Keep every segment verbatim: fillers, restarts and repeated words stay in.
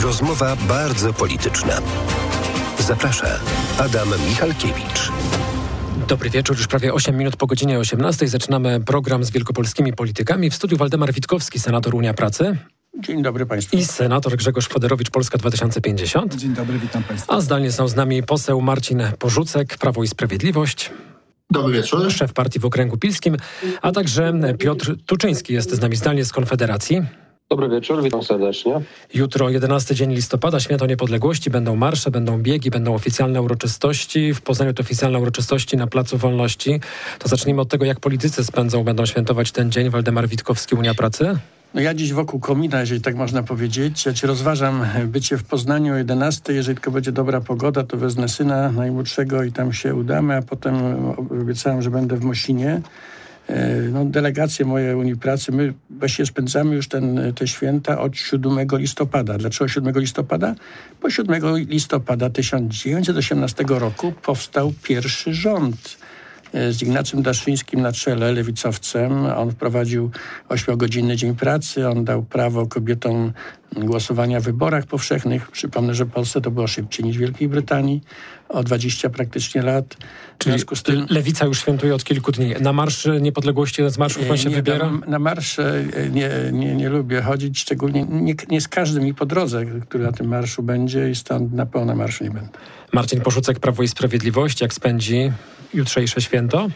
Rozmowa bardzo polityczna. Zaprasza Adam Michalkiewicz. Dobry wieczór, już prawie osiem minut po godzinie osiemnastej. Zaczynamy program z wielkopolskimi politykami. W studiu Waldemar Witkowski, senator Unia Pracy. Dzień dobry Państwu. I senator Grzegorz Foderowicz, Polska dwa tysiące pięćdziesiąt. Dzień dobry, witam Państwa. A zdalnie są z nami poseł Marcin Porzucek, Prawo i Sprawiedliwość. Dobry wieczór. Szef partii w Okręgu Pilskim, a także Piotr Tuczyński jest z nami zdalnie z Konfederacji. Dobry wieczór, witam serdecznie. Jutro jedenasty dzień listopada, Święto Niepodległości. Będą marsze, będą biegi, będą oficjalne uroczystości. W Poznaniu to oficjalne uroczystości na Placu Wolności. To zacznijmy od tego, jak politycy spędzą, będą świętować ten dzień. Waldemar Witkowski, Unia Pracy. No ja dziś wokół komina, jeżeli tak można powiedzieć. Ja ci rozważam bycie w Poznaniu o jedenastej. Jeżeli tylko będzie dobra pogoda, to wezmę syna najmłodszego i tam się udamy, a potem obiecałem, że będę w Mosinie. No, delegacje moje Unii Pracy, my właściwie spędzamy już ten, te święta od siódmego listopada. Dlaczego siódmego listopada? Bo siódmego listopada tysiąc dziewięćset osiemnastego roku powstał pierwszy rząd z Ignacym Daszyńskim na czele, lewicowcem. On wprowadził ośmiogodzinny dzień pracy, on dał prawo kobietom głosowania w wyborach powszechnych. Przypomnę, że w Polsce to było szybciej niż w Wielkiej Brytanii, o dwadzieścia praktycznie lat. W Czyli związku z tym, Lewica już świętuje od kilku dni. Na Marsz Niepodległości, z marszów pan się nie, wybiera? Na, na marsze nie, nie, nie lubię chodzić, szczególnie nie, nie z każdym i po drodze, który na tym marszu będzie, i stąd na pełno marszu nie będę. Marcin Porzucek, Prawo i Sprawiedliwość. Jak spędzi jutrzejsze święto?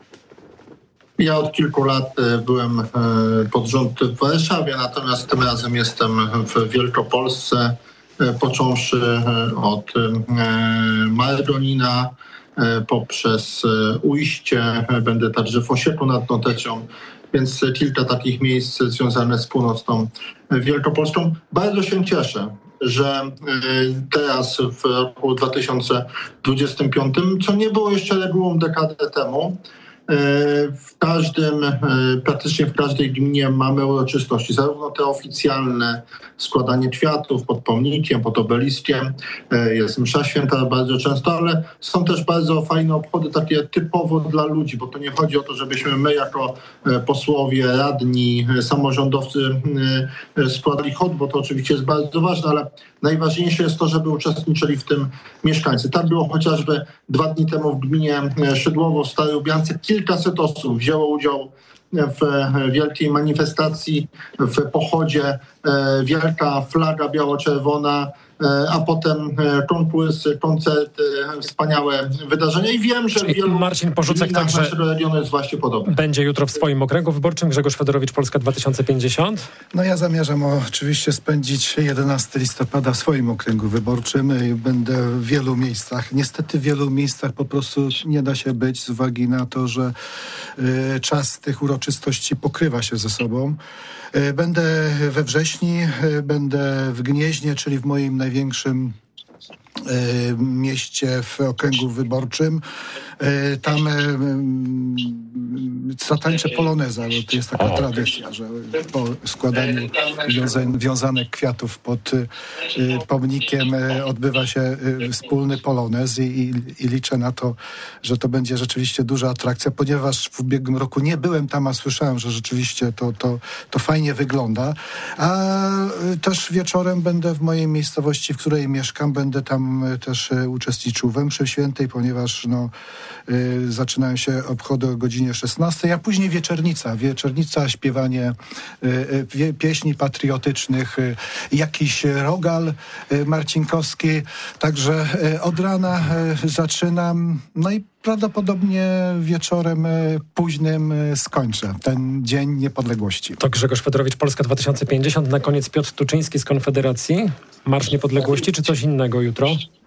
Ja od kilku lat byłem pod rząd w Warszawie, natomiast tym razem jestem w Wielkopolsce, począwszy od Margonina, poprzez Ujście, będę także w Osieku nad Notecią, więc kilka takich miejsc związanych z północną Wielkopolską. Bardzo się cieszę, że teraz w roku dwa tysiące dwudziestym piątym, co nie było jeszcze regułą dekadę temu, w każdym, praktycznie w każdej gminie mamy uroczystości, zarówno te oficjalne, składanie kwiatów pod pomnikiem, pod obeliskiem, jest msza święta bardzo często, ale są też bardzo fajne obchody takie typowo dla ludzi, bo to nie chodzi o to, żebyśmy my jako posłowie, radni, samorządowcy składali hołd, bo to oczywiście jest bardzo ważne, ale najważniejsze jest to, żeby uczestniczyli w tym mieszkańcy. Tak było chociażby dwa dni temu w gminie Szydłowo w Starej Lubiance. Kilkaset osób wzięło udział w wielkiej manifestacji, w pochodzie, wielka flaga biało-czerwona, a potem konkurs, koncert, wspaniałe wydarzenia. I wiem, że Czyli wielu Marcin Porzucek także naszego regionu jest właśnie podobny. Będzie jutro w swoim okręgu wyborczym. Grzegorz Foderowicz, Polska dwa tysiące pięćdziesiąt. No ja zamierzam oczywiście spędzić jedenastego listopada w swoim okręgu wyborczym. Będę w wielu miejscach. Niestety w wielu miejscach po prostu nie da się być z uwagi na to, że y, czas tych uroczystości pokrywa się ze sobą. Y, będę we Wrześni, y, będę w Gnieźnie, czyli w moim największym y, mieście w okręgu wyborczym. Y, tam y, zatańczę poloneza, bo to jest taka o, tradycja, że po składaniu wiąza- wiązanek kwiatów pod y, pomnikiem y, odbywa się y, wspólny polonez i, i, i liczę na to, że to będzie rzeczywiście duża atrakcja, ponieważ w ubiegłym roku nie byłem tam, a słyszałem, że rzeczywiście to, to, to fajnie wygląda. A y, też wieczorem będę w mojej miejscowości, w której mieszkam, będę tam y, też y, uczestniczył we mszy świętej, ponieważ no, y, zaczynają się obchody o godzinie szesnastej, a później wieczernica. Wieczernica, śpiewanie y, y, pieśni patriotycznych, y, jakiś rogal y, marcinkowski. Także y, od rana y, zaczynam, no i prawdopodobnie wieczorem y, późnym y, skończę ten Dzień Niepodległości. To Grzegorz Foderowicz, Polska dwa tysiące pięćdziesiąt. Na koniec Piotr Tuczyński z Konfederacji. Marsz Niepodległości, czy coś innego jutro?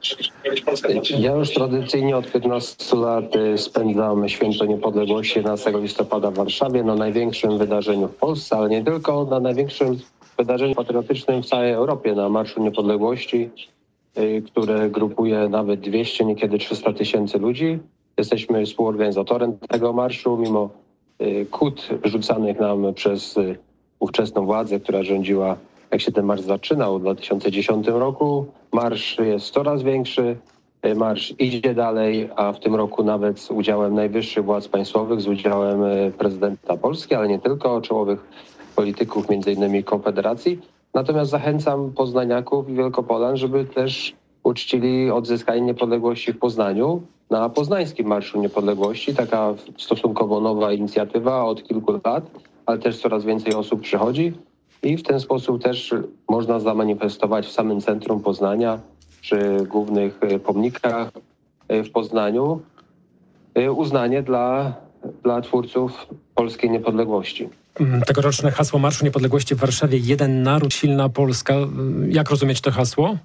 Ja już tradycyjnie od piętnastu lat spędzam Święto Niepodległości jedenastego listopada w Warszawie, na największym wydarzeniu w Polsce, ale nie tylko, na największym wydarzeniu patriotycznym w całej Europie, na Marszu Niepodległości, które grupuje nawet dwieście, niekiedy trzysta tysięcy ludzi. Jesteśmy współorganizatorem tego marszu, mimo kłód rzucanych nam przez ówczesną władzę, która rządziła, jak się ten marsz zaczynał w dwa tysiące dziesiątym roku. Marsz jest coraz większy, marsz idzie dalej, a w tym roku nawet z udziałem najwyższych władz państwowych, z udziałem prezydenta Polski, ale nie tylko, czołowych polityków, między innymi Konfederacji. Natomiast zachęcam poznaniaków i Wielkopolan, żeby też uczcili odzyskanie niepodległości w Poznaniu na Poznańskim Marszu Niepodległości. Taka stosunkowo nowa inicjatywa od kilku lat, ale też coraz więcej osób przychodzi i w ten sposób też można zamanifestować w samym centrum Poznania, przy głównych pomnikach w Poznaniu uznanie dla, dla twórców polskiej niepodległości. Tegoroczne hasło Marszu Niepodległości w Warszawie: jeden naród, silna Polska. Jak rozumieć to hasło?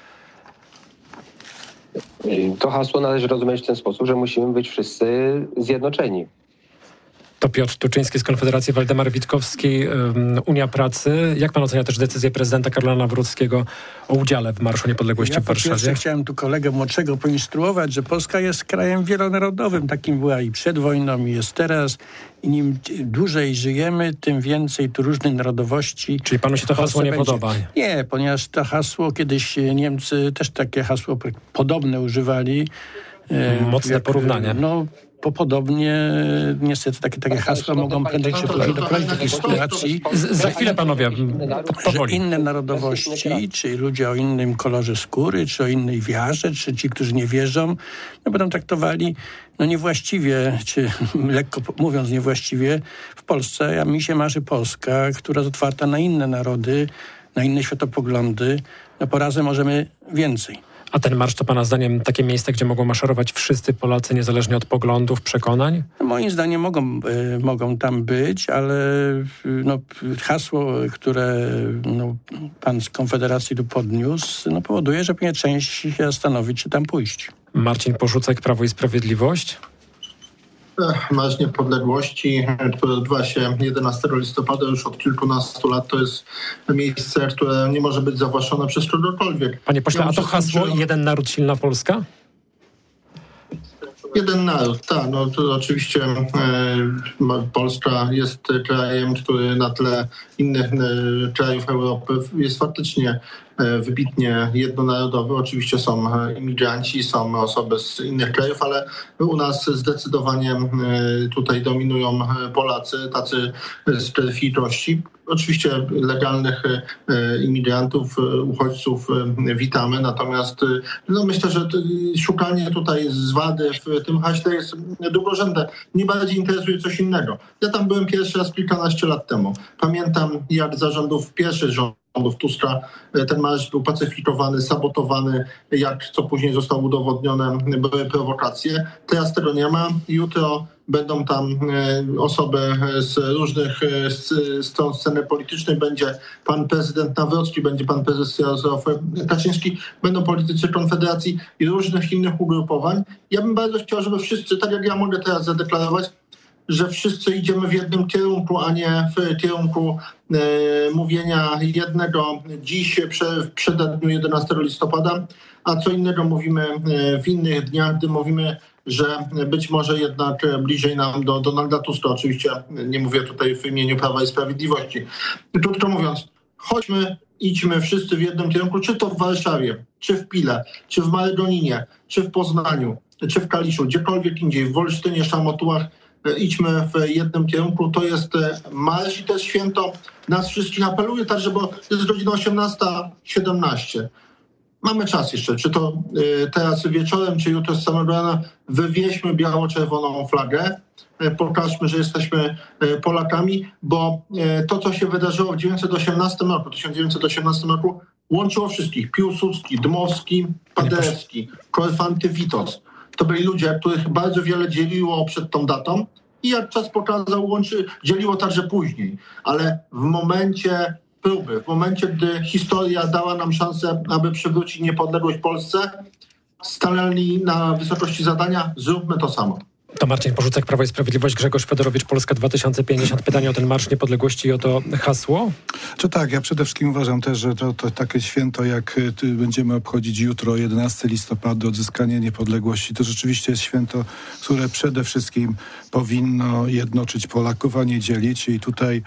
To hasło należy rozumieć w ten sposób, że musimy być wszyscy zjednoczeni. To Piotr Tuczyński z Konfederacji, Waldemar Witkowski, Unia Pracy. Jak pan ocenia też decyzję prezydenta Karola Nawrockiego o udziale w Marszu Niepodległości ja w Warszawie? Ja chciałem tu kolegę młodszego poinstruować, że Polska jest krajem wielonarodowym. Takim była i przed wojną, i jest teraz. I im dłużej żyjemy, tym więcej tu różnych narodowości. Czyli panu się to hasło nie będzie. podoba? Nie, ponieważ to hasło, kiedyś Niemcy też takie hasło podobne używali. Mocne jak, porównanie. No, po podobnie niestety takie, takie hasła mogą prędzej czy później doprowadzić do takiej sytuacji. Z, za chwilę panowie, powoli. Że inne narodowości, czy ludzie o innym kolorze skóry, czy o innej wiarze, czy ci, którzy nie wierzą, no będą traktowali no niewłaściwie, czy lekko mówiąc niewłaściwie w Polsce. A mi się marzy Polska, która jest otwarta na inne narody, na inne światopoglądy. No po razem możemy więcej. A ten marsz to pana zdaniem takie miejsce, gdzie mogą maszerować wszyscy Polacy, niezależnie od poglądów, przekonań? Moim zdaniem mogą, y, mogą tam być, ale y, no, hasło, które no, pan z Konfederacji tu podniósł, no, powoduje, że pewnie część się zastanowi, czy tam pójść. Marcin Porzucek, Prawo i Sprawiedliwość. Marsz Niepodległości, który odbywa się jedenastego listopada już od kilkunastu lat, to jest miejsce, które nie może być zawłaszczone przez kogokolwiek. Panie pośle, a to hasło jeden naród, silna Polska? Jeden naród, tak. No to oczywiście e, Polska jest krajem, który na tle innych e, krajów Europy jest faktycznie e, wybitnie jednonarodowy. Oczywiście są imigranci, są osoby z innych krajów, ale u nas zdecydowanie e, tutaj dominują Polacy, tacy z perfidności. Oczywiście legalnych e, imigrantów, e, uchodźców e, witamy, natomiast e, no myślę, że t, szukanie tutaj zwady w tym haśle jest drugorzędne. Mnie bardziej interesuje coś innego. Ja tam byłem pierwszy raz kilkanaście lat temu. Pamiętam, jak za rządów pierwszych rządów Tuska ten marsz był pacyfikowany, sabotowany, jak co później zostało udowodnione, były prowokacje. Teraz tego nie ma. Jutro będą tam osoby z różnych stron sceny politycznej. Będzie pan prezydent Nawrocki, będzie pan prezes Jarosław Kaczyński, będą politycy Konfederacji i różnych innych ugrupowań. Ja bym bardzo chciał, żeby wszyscy, tak jak ja mogę teraz zadeklarować, że wszyscy idziemy w jednym kierunku, a nie w kierunku e, mówienia jednego dziś prze, w przededniu jedenastego listopada, a co innego mówimy w innych dniach, gdy mówimy, że być może jednak bliżej nam do Donalda Tuska. Oczywiście nie mówię tutaj w imieniu Prawa i Sprawiedliwości. Krótko mówiąc, chodźmy, idźmy wszyscy w jednym kierunku, czy to w Warszawie, czy w Pile, czy w Margoninie, czy w Poznaniu, czy w Kaliszu, gdziekolwiek indziej, w Wolsztynie, Szamotułach. Idźmy w jednym kierunku. To jest marsz i to jest święto nas wszystkich. Apeluję także, bo jest godzina osiemnasta siedemnaście. Mamy czas jeszcze, czy to teraz wieczorem, czy jutro z samego rana, wywieźmy biało-czerwoną flagę, pokażmy, że jesteśmy Polakami, bo to, co się wydarzyło w dziewięćset osiemnastym roku, tysiąc dziewięćset osiemnastym roku, łączyło wszystkich. Piłsudski, Dmowski, Paderewski, Korfanty, Witos. To byli ludzie, których bardzo wiele dzieliło przed tą datą i jak czas pokazał, łączy, dzieliło także później. Ale w momencie próby, w momencie, gdy historia dała nam szansę, aby przywrócić niepodległość Polsce, stanęli na wysokości zadania, zróbmy to samo. To Marcin Porzucek, Prawo i Sprawiedliwość, Grzegorz Fedorowicz, Polska dwa tysiące pięćdziesiąt. Pytanie o ten Marsz Niepodległości i o to hasło? Czy tak, ja przede wszystkim uważam też, że to, to takie święto, jak będziemy obchodzić jutro, jedenastego listopada, odzyskanie niepodległości, to rzeczywiście jest święto, które przede wszystkim powinno jednoczyć Polaków, a nie dzielić. I tutaj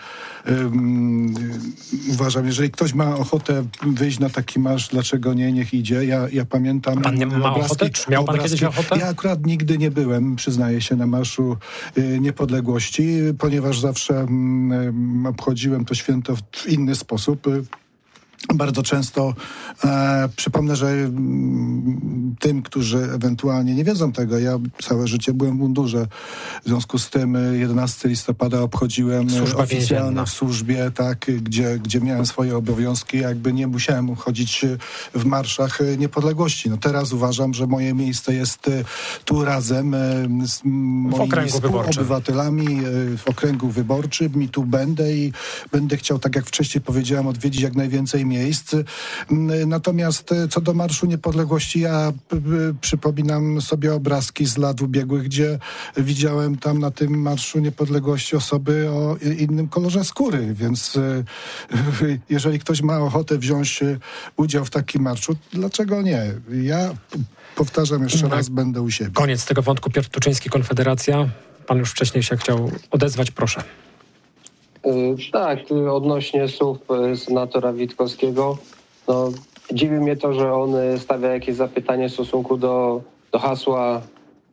um, uważam, jeżeli ktoś ma ochotę wyjść na taki marsz, dlaczego nie, niech idzie. Ja, ja pamiętam... A pan nie ma obrazki, ochotę? Czy miał pan obrazki. kiedyś ochotę? Ja akurat nigdy nie byłem, przyznaję się, na Marszu y, Niepodległości, ponieważ zawsze y, obchodziłem to święto w inny sposób. Y, Bardzo często e, przypomnę, że m, tym, którzy ewentualnie nie wiedzą tego, ja całe życie byłem w mundurze. W związku z tym jedenastego listopada obchodziłem Służba oficjalnie więzienna. w służbie, tak, gdzie, gdzie miałem swoje obowiązki, jakby nie musiałem chodzić w marszach niepodległości. No teraz uważam, że moje miejsce jest tu razem z moimi współobywatelami w okręgu wyborczym i tu będę i będę chciał, tak jak wcześniej powiedziałem, odwiedzić jak najwięcej miejsc. Natomiast co do Marszu Niepodległości, ja p- p- przypominam sobie obrazki z lat ubiegłych, gdzie widziałem tam na tym Marszu Niepodległości osoby o innym kolorze skóry, więc jeżeli ktoś ma ochotę wziąć udział w takim marszu, dlaczego nie? Ja powtarzam jeszcze raz, będę u siebie. Koniec tego wątku. Piotr Tuczyński, Konfederacja. Pan już wcześniej się chciał odezwać, proszę. Tak, odnośnie słów senatora Witkowskiego, no, dziwi mnie to, że on stawia jakieś zapytanie w stosunku do, do hasła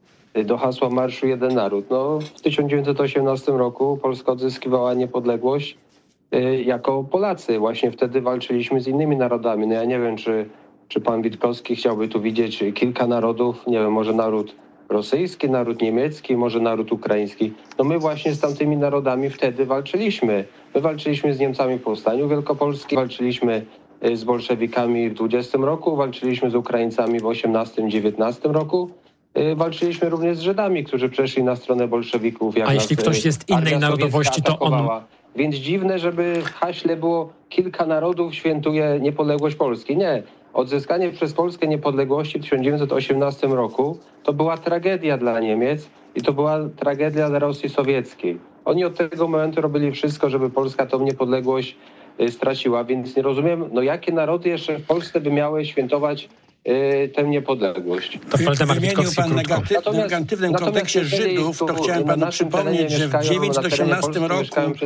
do hasła Marszu Jeden Naród. No, w tysiąc dziewięćset osiemnastym roku Polska odzyskiwała niepodległość y, jako Polacy. Właśnie wtedy walczyliśmy z innymi narodami. No ja nie wiem, czy, czy pan Witkowski chciałby tu widzieć kilka narodów, nie wiem, może naród rosyjski, naród niemiecki, może naród ukraiński. No my właśnie z tamtymi narodami wtedy walczyliśmy. My walczyliśmy z Niemcami w Powstaniu Wielkopolskim, walczyliśmy z bolszewikami w dwudziestym roku, walczyliśmy z Ukraińcami w osiemnastym dziewiętnastym roku. Walczyliśmy również z Żydami, którzy przeszli na stronę bolszewików. Jak A jeśli ktoś jest innej narodowości, to on... Więc dziwne, żeby w haśle było kilka narodów świętuje niepodległość Polski. Nie. Odzyskanie przez Polskę niepodległości w tysiąc dziewięćset osiemnastym roku to była tragedia dla Niemiec i to była tragedia dla Rosji Sowieckiej. Oni od tego momentu robili wszystko, żeby Polska tą niepodległość y, straciła, więc nie rozumiem, no jakie narody jeszcze w Polsce by miały świętować y, tę niepodległość. To Waldemar Wymienił Witkowski pan krótko. negaty- w negatywnym kontekście Żydów, to chciałem panu przypomnieć, że w tysiąc dziewięćset osiemnastym roku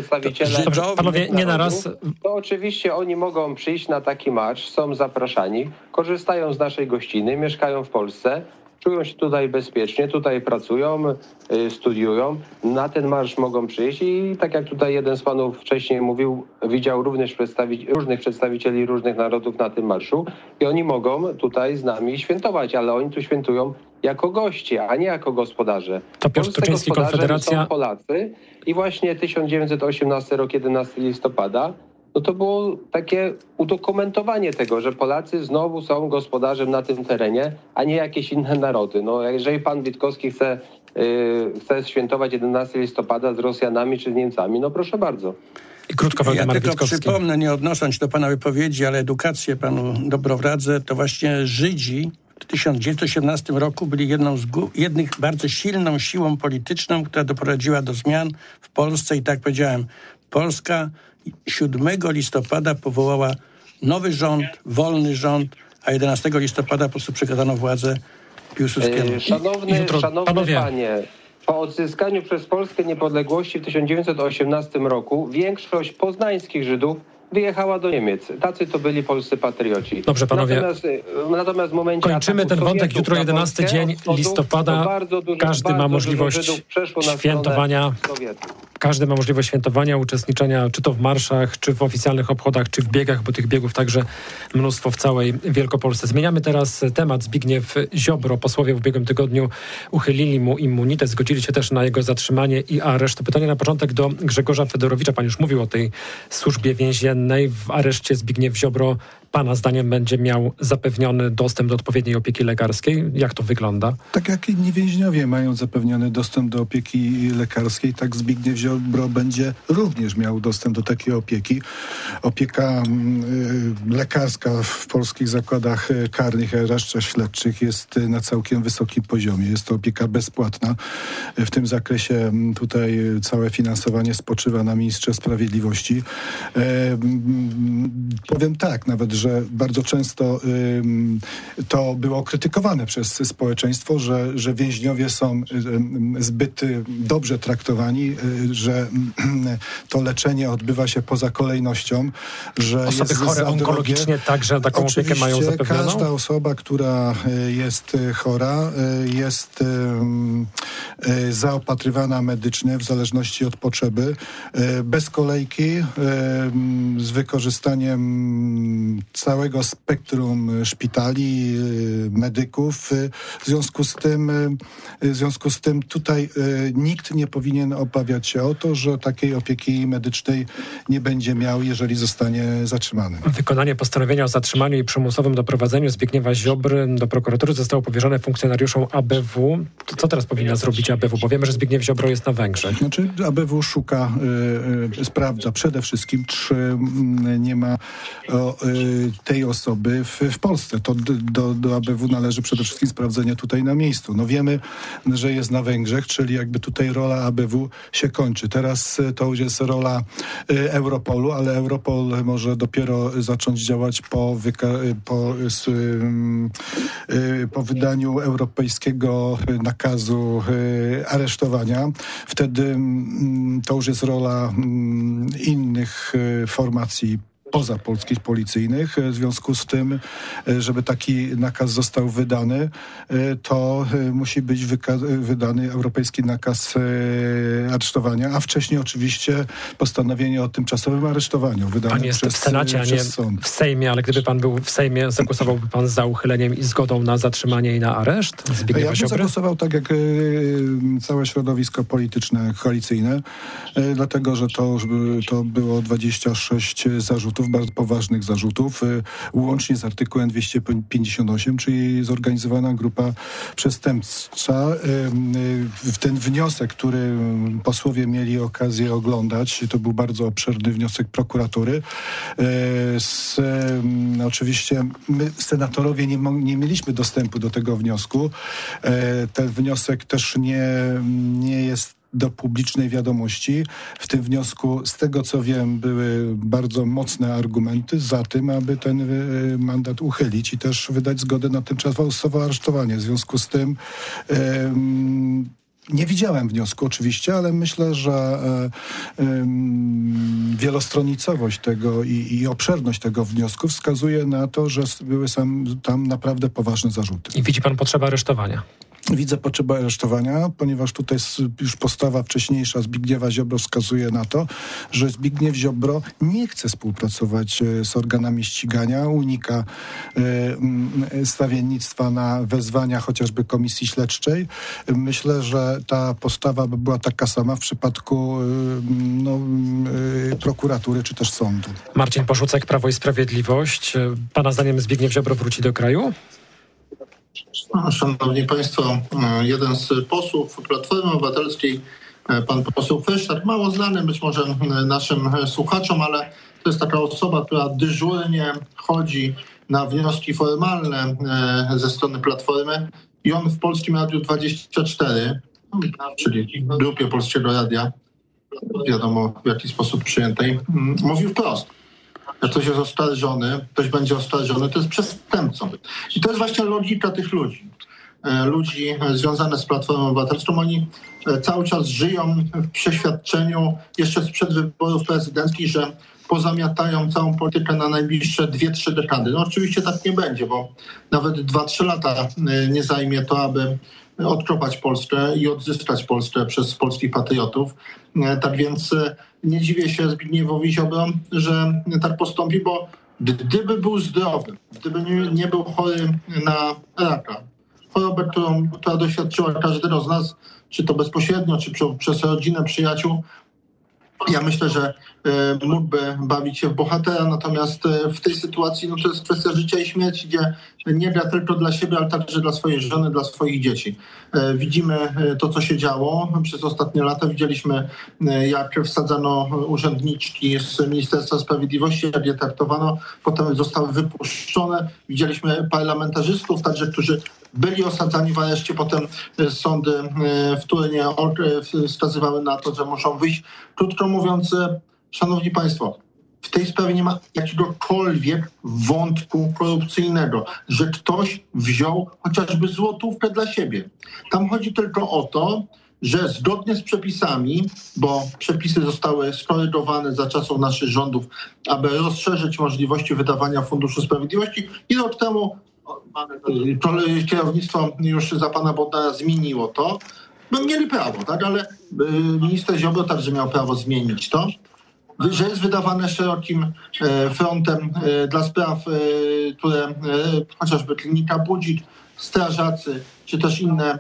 Dobrze, panowie, nie na raz. To oczywiście oni mogą przyjść na taki marsz, są zapraszani, korzystają z naszej gościny, mieszkają w Polsce, czują się tutaj bezpiecznie, tutaj pracują, y, studiują. Na ten marsz mogą przyjść i tak jak tutaj jeden z panów wcześniej mówił, widział również przedstawić, różnych przedstawicieli różnych narodów na tym marszu i oni mogą tutaj z nami świętować, ale oni tu świętują jako goście, a nie jako gospodarze. To Piotr Tuczyński, Konfederacja. Są Polacy i właśnie tysiąc dziewięćset osiemnasty rok, jedenastego listopada, no to było takie udokumentowanie tego, że Polacy znowu są gospodarzem na tym terenie, a nie jakieś inne narody. No, jeżeli pan Witkowski chce, yy, chce świętować jedenastego listopada z Rosjanami czy z Niemcami, no proszę bardzo. I krótko Waldemar Ja tylko Witkowski. przypomnę, nie odnosząc się do pana wypowiedzi, ale edukację panu Dobrowradze, to właśnie Żydzi w tysiąc dziewięćset osiemnastym roku byli jedną z gó- jednych bardzo silną siłą polityczną, która doprowadziła do zmian w Polsce i tak powiedziałem, Polska siódmego listopada powołała nowy rząd, wolny rząd, a jedenastego listopada po prostu przekazano władzę Piłsudskiemu. Yy, szanowny, jutro, szanowny panowie. panie, po odzyskaniu przez Polskę niepodległości w tysiąc dziewięćset osiemnastym roku większość poznańskich Żydów wyjechała do Niemiec. Tacy to byli polscy patrioci. Dobrze, panowie. Natomiast, natomiast w momencie Kończymy ten wątek. Sowietów Jutro na jedenasty Polskę, dzień od Wschodu, listopada. to bardzo dużo, Każdy bardzo ma dużo możliwość Żydów przeszło na świętowania. stronę Sowietów. Każdy ma możliwość świętowania, uczestniczenia czy to w marszach, czy w oficjalnych obchodach, czy w biegach, bo tych biegów także mnóstwo w całej Wielkopolsce. Zmieniamy teraz temat. Zbigniew Ziobro, posłowie w ubiegłym tygodniu uchylili mu immunitet, zgodzili się też na jego zatrzymanie i areszt. To pytanie na początek do Grzegorza Fedorowicza. Pan już mówił o tej służbie więziennej. W areszcie Zbigniew Ziobro, pana zdaniem, będzie miał zapewniony dostęp do odpowiedniej opieki lekarskiej. Jak to wygląda? Tak jak inni więźniowie mają zapewniony dostęp do opieki lekarskiej, tak Zbigniew Ziobro będzie również miał dostęp do takiej opieki. Opieka y, lekarska w polskich zakładach karnych i aresztach śledczych jest na całkiem wysokim poziomie. Jest to opieka bezpłatna. W tym zakresie tutaj całe finansowanie spoczywa na ministrze sprawiedliwości. E, powiem tak, nawet, że że bardzo często y, to było krytykowane przez społeczeństwo, że, że więźniowie są y, zbyt dobrze traktowani, y, że y, to leczenie odbywa się poza kolejnością, że osoby jest chore za onkologicznie drogie. także taką opiekę mają zapewnioną? Każda osoba, która jest chora, jest zaopatrywana medycznie w zależności od potrzeby, bez kolejki, z wykorzystaniem całego spektrum szpitali, medyków. W związku z tym, w związku z tym tutaj nikt nie powinien obawiać się o to, że takiej opieki medycznej nie będzie miał, jeżeli zostanie zatrzymany. Wykonanie postanowienia o zatrzymaniu i przymusowym doprowadzeniu Zbigniewa Ziobry do prokuratury zostało powierzone funkcjonariuszom A B W. To co teraz powinna zrobić A B W? Bo wiemy, że Zbigniew Ziobro jest na Węgrzech. Znaczy A B W szuka, y, y, sprawdza przede wszystkim, czy y, nie ma o, y, tej osoby w, w Polsce. To do, do A B W należy przede wszystkim sprawdzenie tutaj na miejscu. No wiemy, że jest na Węgrzech, czyli jakby tutaj rola A B W się kończy. Teraz y, to już jest rola y, Europolu, ale Europol może dopiero zacząć działać po, wyka- po, y, y, po wydaniu europejskiego nakazu y, aresztowania. Wtedy y, to już jest rola y, innych y, formacji poza polskich policyjnych. W związku z tym, żeby taki nakaz został wydany, to musi być wyka- wydany europejski nakaz aresztowania, a wcześniej oczywiście postanowienie o tymczasowym aresztowaniu wydane pan jest przez, w Senacie, a nie sąd. w Sejmie, ale gdyby pan był w Sejmie, zagłosowałby pan za uchyleniem i zgodą na zatrzymanie i na areszt Zbigniewa Ja bym Ziobry? zagłosował tak jak y, całe środowisko polityczne, koalicyjne, y, dlatego, że to, to było dwadzieścia sześć zarzutów, bardzo poważnych zarzutów, y, łącznie z artykułem dwieście pięćdziesiąt osiem, czyli zorganizowana grupa przestępcza. Y, y, ten wniosek, który posłowie mieli okazję oglądać, to był bardzo obszerny wniosek prokuratury. Y, z, y, oczywiście my, senatorowie, nie, nie mieliśmy dostępu do tego wniosku. Y, ten wniosek też nie, nie jest do publicznej wiadomości. W tym wniosku, z tego co wiem, były bardzo mocne argumenty za tym, aby ten y, mandat uchylić i też wydać zgodę na tymczasowe aresztowanie. W związku z tym y, nie widziałem wniosku oczywiście, ale myślę, że y, y, wielostronnicowość tego i, i obszerność tego wniosku wskazuje na to, że były sam, tam naprawdę poważne zarzuty. I widzi pan potrzebę aresztowania? Widzę potrzebę aresztowania, ponieważ tutaj już postawa wcześniejsza Zbigniewa Ziobro wskazuje na to, że Zbigniew Ziobro nie chce współpracować z organami ścigania, unika y, stawiennictwa na wezwania chociażby komisji śledczej. Myślę, że ta postawa by była taka sama w przypadku y, no, y, prokuratury czy też sądu. Marcin Porzucek, Prawo i Sprawiedliwość. Pana zdaniem Zbigniew Ziobro wróci do kraju? Szanowni Państwo, jeden z posłów Platformy Obywatelskiej, pan poseł Frysztak, mało znany być może naszym słuchaczom, ale to jest taka osoba, która dyżurnie chodzi na wnioski formalne ze strony Platformy i on w Polskim Radiu dwadzieścia cztery, czyli w grupie Polskiego Radia, wiadomo w jaki sposób przyjętej, mówił wprost. Jak ktoś jest oskarżony, ktoś będzie oskarżony, to jest przestępcą. I to jest właśnie logika tych ludzi. Ludzi związanych z Platformą Obywatelską. Oni cały czas żyją w przeświadczeniu jeszcze sprzed wyborów prezydenckich, że pozamiatają całą politykę na najbliższe dwie, trzy dekady. No oczywiście tak nie będzie, bo nawet dwa, trzy lata nie zajmie to, aby odkopać Polskę i odzyskać Polskę przez polskich patriotów. Tak więc nie dziwię się Zbigniewowi Ziobro, że tak postąpi, bo gdyby był zdrowy, gdyby nie, nie był chory na raka, chorobę, którą, która doświadczyła każdego z nas, czy to bezpośrednio, czy przez rodzinę, przyjaciół, ja myślę, że y, mógłby bawić się w bohatera, natomiast y, w tej sytuacji no, to jest kwestia życia i śmierci, gdzie nie gra tylko dla siebie, ale także dla swojej żony, dla swoich dzieci. Y, widzimy y, to, co się działo przez ostatnie lata. Widzieliśmy, y, jak wsadzano urzędniczki z Ministerstwa Sprawiedliwości, jak je traktowano, potem zostały wypuszczone. Widzieliśmy parlamentarzystów, także, którzy byli osadzani w areszcie, potem sądy w Turynie wskazywały na to, że muszą wyjść. Krótko mówiąc, szanowni państwo, w tej sprawie nie ma jakiegokolwiek wątku korupcyjnego, że ktoś wziął chociażby złotówkę dla siebie. Tam chodzi tylko o to, że zgodnie z przepisami, bo przepisy zostały skorygowane za czasów naszych rządów, aby rozszerzyć możliwości wydawania Funduszu Sprawiedliwości i rok temu kierownictwo już za pana Bodnara zmieniło to. No, mieli prawo, tak, ale minister Ziobro także miał prawo zmienić to, że jest wydawane szerokim frontem dla spraw, które chociażby Klinika Budzik, strażacy czy też inne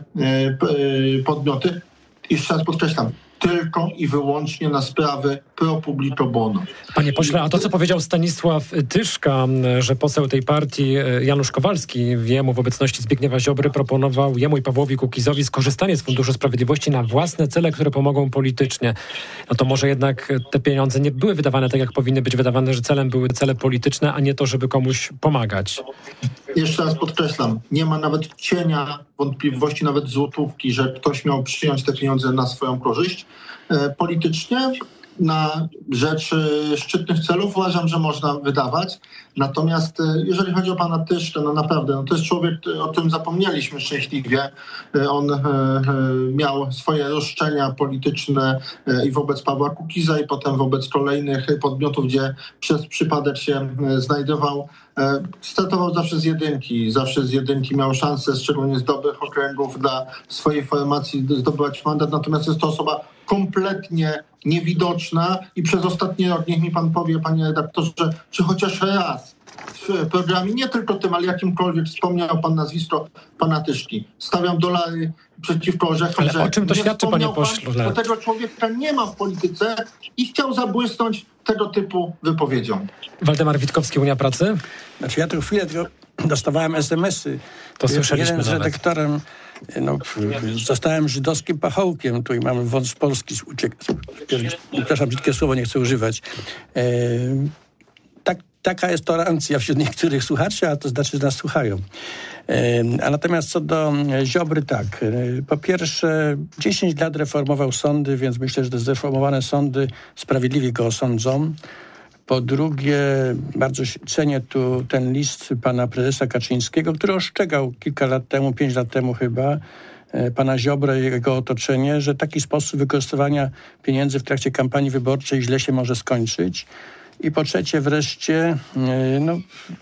podmioty. Jeszcze raz podkreślam, tylko i wyłącznie na sprawy pro publico bono. Panie pośle, a to, co powiedział Stanisław Tyszka, że poseł tej partii Janusz Kowalski jemu w obecności Zbigniewa Ziobry proponował jemu i Pawłowi Kukizowi skorzystanie z Funduszu Sprawiedliwości na własne cele, które pomogą politycznie. No to może jednak te pieniądze nie były wydawane tak, jak powinny być wydawane, że celem były cele polityczne, a nie to, żeby komuś pomagać. Jeszcze raz podkreślam, nie ma nawet cienia wątpliwości, nawet złotówki, że ktoś miał przyjąć te pieniądze na swoją korzyść. E, politycznie na rzecz e, szczytnych celów uważam, że można wydawać. Natomiast e, jeżeli chodzi o pana Tyszkę, no naprawdę, no to jest człowiek, o którym zapomnieliśmy szczęśliwie. E, on e, e, miał swoje roszczenia polityczne e, i wobec Pawła Kukiza, i potem wobec kolejnych podmiotów, gdzie przez przypadek się e, znajdował. E, startował zawsze z jedynki, zawsze z jedynki miał szansę, szczególnie z dobrych okręgów dla swojej formacji zdobywać mandat, natomiast jest to osoba kompletnie niewidoczna i przez ostatni rok, niech mi pan powie, panie redaktorze, czy chociaż raz w programie, nie tylko tym, ale jakimkolwiek wspomniał pan nazwisko pana Tyszki. Stawiam dolary przeciwko orzechom, ale że o czym to świadczy, panie pośle? Bo tego człowieka nie ma w polityce i chciał zabłysnąć tego typu wypowiedzią. Waldemar Witkowski, Unia Pracy. Znaczy ja tu chwilę tylko dostawałem es em esy. To słyszeliśmy Jeden z nawet. redaktorem, no, zostałem żydowskim pachołkiem, tu i mamy wąs polski, uciek, przepraszam, brzydkie słowo nie chcę używać. E, tak, taka jest tolerancja wśród niektórych słuchaczy, a to znaczy, że nas słuchają. E, a natomiast co do Ziobry, tak. E, po pierwsze, dziesięć lat reformował sądy, więc myślę, że te zreformowane sądy sprawiedliwie go osądzą. Po drugie, bardzo cenię tu ten list pana prezesa Kaczyńskiego, który ostrzegał kilka lat temu, pięć lat temu chyba, pana Ziobrę i jego otoczenie, że taki sposób wykorzystywania pieniędzy w trakcie kampanii wyborczej źle się może skończyć. I po trzecie wreszcie, no,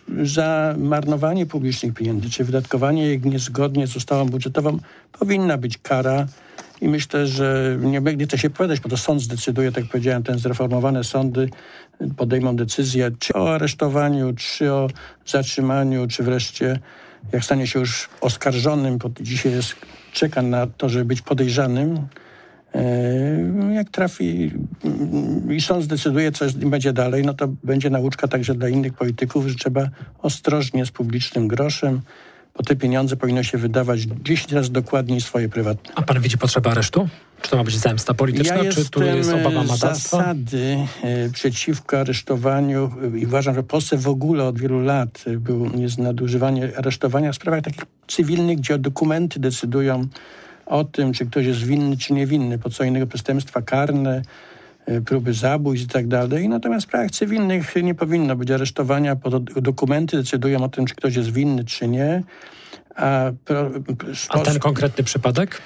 za marnowanie publicznych pieniędzy, czy wydatkowanie ich niezgodnie z ustawą budżetową powinna być kara. I myślę, że nie, nie chcę się powiedzieć, bo to sąd zdecyduje, tak jak powiedziałem, ten zreformowane sądy podejmą decyzję czy o aresztowaniu, czy o zatrzymaniu, czy wreszcie jak stanie się już oskarżonym, bo dzisiaj jest, czeka na to, żeby być podejrzanym, jak trafi i sąd zdecyduje, co będzie dalej, no to będzie nauczka także dla innych polityków, że trzeba ostrożnie z publicznym groszem, bo te pieniądze powinno się wydawać dziesięć razy dokładniej swoje prywatne. A pan widzi potrzebę aresztu? Czy to ma być zemsta polityczna, ja czy tu jest obawa madactwa? zasady e, przeciwko aresztowaniu i uważam, że w Polsce w ogóle od wielu lat był, jest nadużywanie aresztowania w sprawach takich cywilnych, gdzie dokumenty decydują o tym, czy ktoś jest winny, czy niewinny, po co innego przestępstwa karne, e, próby zabójstw i tak dalej. Natomiast w sprawach cywilnych nie powinno być aresztowania, bo dokumenty decydują o tym, czy ktoś jest winny, czy nie. A, pro, A ten konkretny przypadek?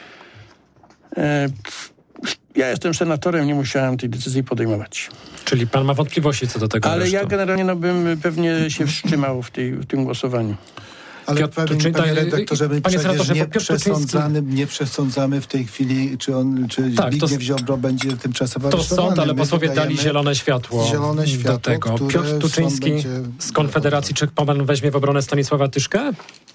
E, ja jestem senatorem, nie musiałem tej decyzji podejmować. Czyli pan ma wątpliwości co do tego Ale aresztu. ja generalnie no, bym pewnie się wstrzymał w, tej, w tym głosowaniu. Ale Piotr panie, Tuczyńta, panie redaktorze, my panie przecież senatorze, nie, Piotr przesądzamy, nie przesądzamy w tej chwili, czy on, czy Tak, Zbigniew to- Ziobro będzie tymczasowo To aresztowany. sąd, ale My posłowie dali wydajemy zielone światło, zielone światło do tego. które Piotr sąd Tuczyński będzie- z Konfederacji, czy pan weźmie w obronę Stanisława Tyszkę?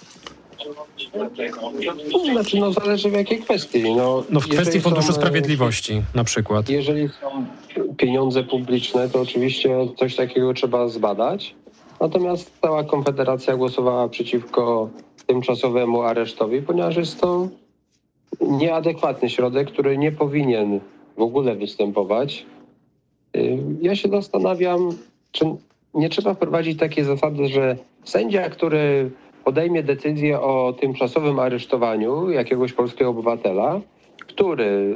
Znaczy, no zależy w jakiej kwestii. No, No w kwestii jeżeli Funduszu są, Sprawiedliwości na przykład. Jeżeli są pieniądze publiczne, to oczywiście coś takiego trzeba zbadać. Natomiast cała Konfederacja głosowała przeciwko tymczasowemu aresztowi, ponieważ jest to nieadekwatny środek, który nie powinien w ogóle występować. Ja się zastanawiam, czy nie trzeba wprowadzić takiej zasady, że sędzia, który podejmie decyzję o tymczasowym aresztowaniu jakiegoś polskiego obywatela, który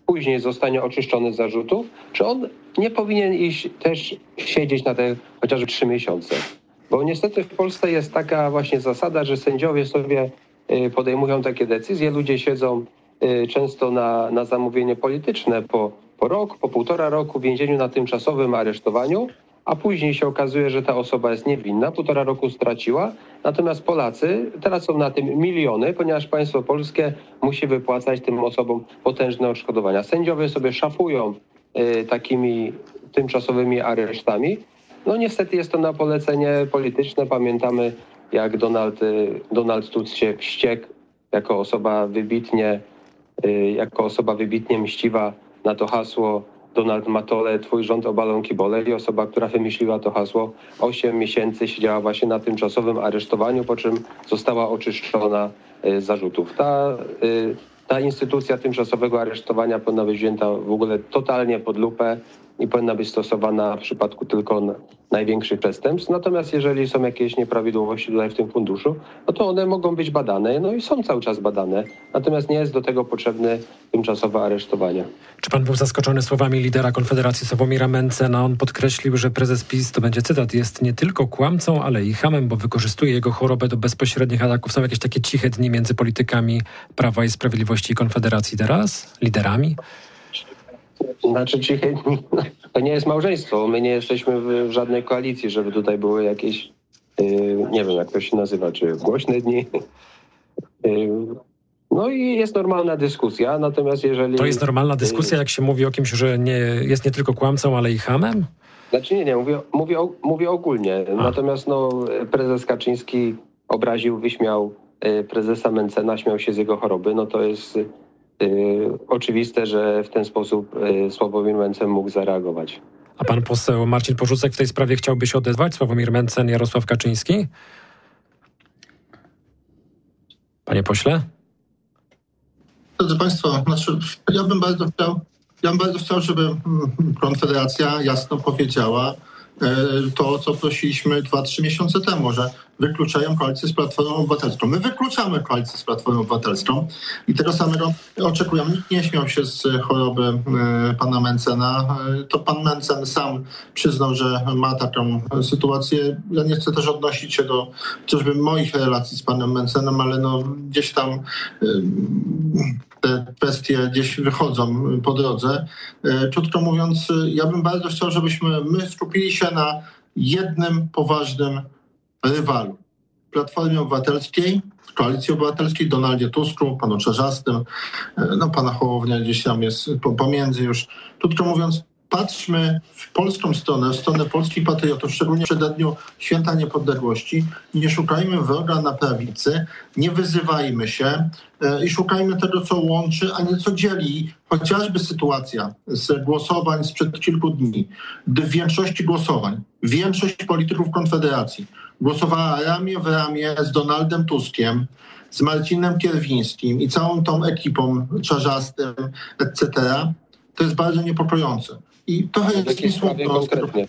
później zostanie oczyszczony z zarzutów, czy on nie powinien iść też siedzieć na te chociażby trzy miesiące? Bo niestety w Polsce jest taka właśnie zasada, że sędziowie sobie podejmują takie decyzje, ludzie siedzą często na, na zamówienie polityczne po, po rok, po półtora roku w więzieniu na tymczasowym aresztowaniu, a później się okazuje, że ta osoba jest niewinna, półtora roku straciła. Natomiast Polacy tracą na tym miliony, ponieważ państwo polskie musi wypłacać tym osobom potężne odszkodowania. Sędziowie sobie szafują y, takimi tymczasowymi aresztami. No niestety jest to na polecenie polityczne. Pamiętamy, jak Donald, y, Donald Tusk się wściekł jako osoba wybitnie, y, jako osoba wybitnie mściwa na to hasło Donald Matole, twój rząd o balonki bole, i osoba, która wymyśliła to hasło, osiem miesięcy siedziała właśnie na tymczasowym aresztowaniu, po czym została oczyszczona z zarzutów. Ta, ta instytucja tymczasowego aresztowania powinna być wzięta w ogóle totalnie pod lupę i powinna być stosowana w przypadku tylko największych przestępstw. Natomiast jeżeli są jakieś nieprawidłowości tutaj w tym funduszu, no to one mogą być badane, no i są cały czas badane. Natomiast nie jest do tego potrzebne tymczasowe aresztowanie. Czy pan był zaskoczony słowami lidera Konfederacji Sławomira Mentzena? On podkreślił, że prezes PiS, to będzie cytat, jest nie tylko kłamcą, ale i chamem, bo wykorzystuje jego chorobę do bezpośrednich ataków. Są jakieś takie ciche dni między politykami Prawa i Sprawiedliwości i Konfederacji teraz? Liderami? Znaczy ciche dni, to nie jest małżeństwo. My nie jesteśmy w żadnej koalicji, żeby tutaj były jakieś, yy, nie wiem jak to się nazywa, czy głośne dni. Yy, no i jest normalna dyskusja, natomiast jeżeli... To jest normalna dyskusja, jak się mówi o kimś, że nie, jest nie tylko kłamcą, ale i chamem? Znaczy nie, nie, mówię, mówię, mówię ogólnie. A. Natomiast no, prezes Kaczyński obraził, wyśmiał prezesa Mentzena, śmiał się z jego choroby, no to jest... Yy, oczywiste, że w ten sposób yy, Sławomir Mentzen mógł zareagować. A pan poseł Marcin Porzucek w tej sprawie chciałby się odezwać? Sławomir Mentzen, Jarosław Kaczyński? Panie pośle? Drodzy Państwo, znaczy, ja bym bardzo chciał, ja bym bardzo chciał, żeby Konfederacja jasno powiedziała to, co prosiliśmy dwa, trzy miesiące temu, że wykluczają koalicję z Platformą Obywatelską. My wykluczamy koalicję z Platformą Obywatelską i tego samego oczekujemy. Nikt nie śmiał się z choroby e, pana Mentzena. E, to pan Mentzen sam przyznał, że ma taką sytuację. Ja nie chcę też odnosić się do chociażby moich relacji z panem Mentzenem, ale no gdzieś tam e, te kwestie gdzieś wychodzą po drodze. E, krótko mówiąc, ja bym bardzo chciał, żebyśmy my skupili się na jednym poważnym rywalu. Platformie Obywatelskiej, Koalicji Obywatelskiej, Donaldzie Tusku, panu Czarzastym, no pana Hołownia gdzieś tam jest pomiędzy już. Krótko mówiąc, patrzmy w polską stronę, w stronę polskich patriotów, szczególnie w przededniu Święta Niepodległości. Nie szukajmy wroga na prawicy, nie wyzywajmy się i szukajmy tego, co łączy, a nie co dzieli. Chociażby sytuacja z głosowań sprzed kilku dni, gdy w większości głosowań większość polityków Konfederacji głosowała ramię w ramię z Donaldem Tuskiem, z Marcinem Kierwińskim i całą tą ekipą Czarzastym, et cetera, to jest bardzo niepokojące. I trochę jest mi smutno.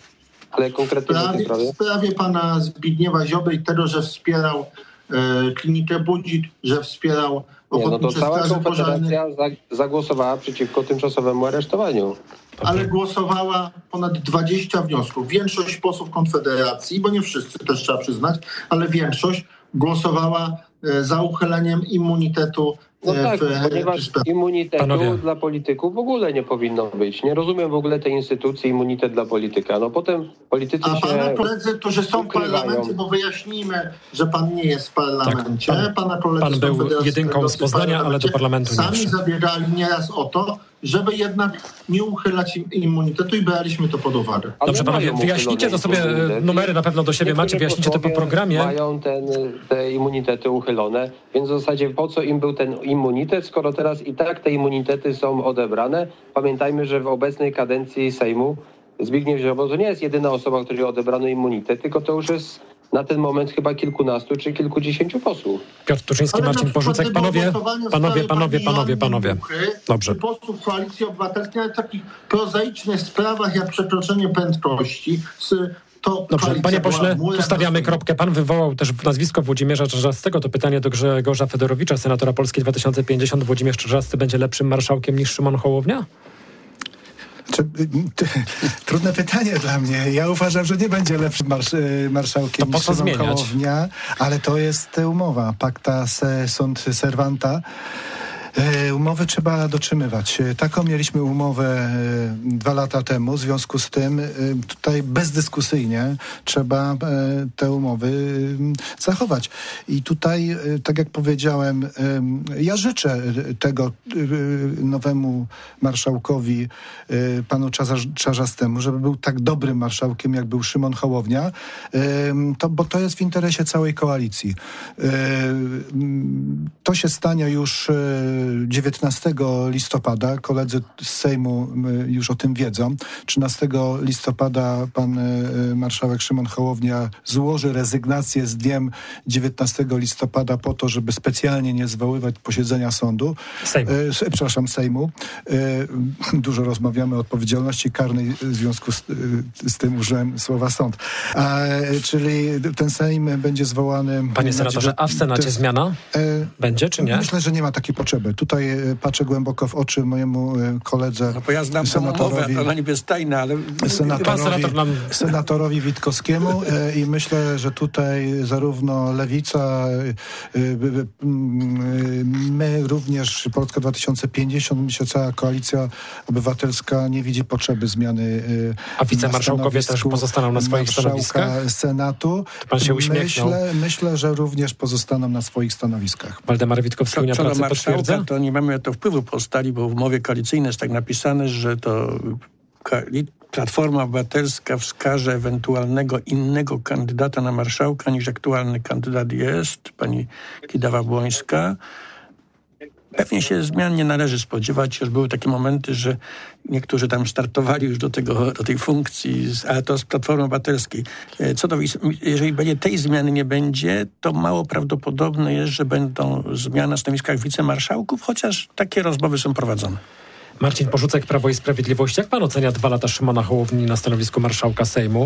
Ale konkretnie w sprawie, w sprawie pana Zbigniewa Ziobry i tego, że wspierał e, klinikę Budzik, że wspierał ochotnicze straży pożarne. No to cała Konfederacja zagłosowała przeciwko tymczasowemu aresztowaniu. Ale głosowała ponad dwadzieścia wniosków. Większość posłów Konfederacji, bo nie wszyscy też trzeba przyznać, ale większość głosowała e, za uchyleniem immunitetu. No tak, w, ponieważ immunitetu Panowie. dla polityków w ogóle nie powinno być. Nie rozumiem w ogóle tej instytucji immunitet dla polityka. No potem politycy A się pana koledzy, którzy są ukrywają. w parlamencie, bo wyjaśnijmy, że pan nie jest w parlamencie. Tak, pan, pana koledzy pan był jedynką z Poznania, ale do parlamentu sami nie Sami zabiegali nieraz o to, żeby jednak nie uchylać immunitetu i braliśmy to pod uwagę. Ale Dobrze, panowie, wyjaśnijcie to sobie, numery na pewno do siebie macie, wyjaśnijcie to po programie. Mają ten, te immunitety uchylone, więc w zasadzie po co im był ten immunitet, skoro teraz i tak te immunitety są odebrane. Pamiętajmy, że w obecnej kadencji Sejmu Zbigniew Ziobro to nie jest jedyna osoba, której odebrano immunitet, tylko to już jest na ten moment chyba kilkunastu czy kilkudziesięciu posłów. Piotr Tuczyński, Marcin Porzucek. Panowie, panowie, panowie, panowie, panowie. Dobrze. Posłów Koalicji Obywatelskiej, ale w takich prozaicznych sprawach jak przekroczenie prędkości, z to Dobrze, panie pośle, tu stawiamy na kropkę. Pan wywołał też nazwisko Włodzimierza Czarzastego. To pytanie do Grzegorza Fedorowicza, senatora Polski dwa tysiące pięćdziesiąt. Włodzimierz Czarzasty będzie lepszym marszałkiem niż Szymon Hołownia? Czy, t, trudne pytanie dla mnie. Ja uważam, że nie będzie lepszym marsz, marszałkiem to po niż co Szymon zmieniać? Hołownia, ale to jest umowa. Pacta sunt servanta. Umowy trzeba dotrzymywać. Taką mieliśmy umowę dwa lata temu. W związku z tym tutaj bezdyskusyjnie trzeba te umowy zachować. I tutaj, tak jak powiedziałem, ja życzę tego nowemu marszałkowi, panu Czarzastemu, żeby był tak dobrym marszałkiem, jak był Szymon Hołownia, to, bo to jest w interesie całej koalicji. To się stanie już dziewiętnastego listopada, koledzy z Sejmu już o tym wiedzą. trzynastego listopada pan marszałek Szymon Hołownia złoży rezygnację z dniem dziewiętnastego listopada po to, żeby specjalnie nie zwoływać posiedzenia sądu. Sejmu. E, przepraszam, Sejmu. E, dużo rozmawiamy o odpowiedzialności karnej w związku z, z tym użyłem słowa sąd. A, czyli ten Sejm będzie zwołany... Panie senatorze, a w Senacie jest, zmiana? E, będzie czy nie? Myślę, że nie ma takiej potrzeby. Tutaj patrzę głęboko w oczy mojemu koledze, no bo ja znam senatorowi, umowę, ona niby jest tajna, ale... senatorowi, senator nam... senatorowi Witkowskiemu e, i myślę, że tutaj zarówno Lewica, e, e, my również, Polska dwa tysiące pięćdziesiąt, myślę, cała Koalicja Obywatelska nie widzi potrzeby zmiany e, a wicemarszałkowie też pozostaną na swoich stanowiskach? Senatu. To pan się uśmiechnął. Myślę, myślę, że również pozostaną na swoich stanowiskach. Waldemar Witkowski, Unia Pracy potwierdza? To nie mamy to wpływu po stali, bo w umowie koalicyjnej jest tak napisane, że to Platforma Obywatelska wskaże ewentualnego innego kandydata na marszałka niż aktualny kandydat jest, pani Kidawa-Błońska. Pewnie się zmian nie należy spodziewać. Już były takie momenty, że niektórzy tam startowali już do, tego, do tej funkcji, ale to z Platformy Obywatelskiej. Co do, jeżeli będzie tej zmiany nie będzie, to mało prawdopodobne jest, że będą zmiany na stanowiskach wicemarszałków, chociaż takie rozmowy są prowadzone. Marcin Porzucek, Prawo i Sprawiedliwość. Jak pan ocenia dwa lata Szymona Hołowni na stanowisku marszałka Sejmu?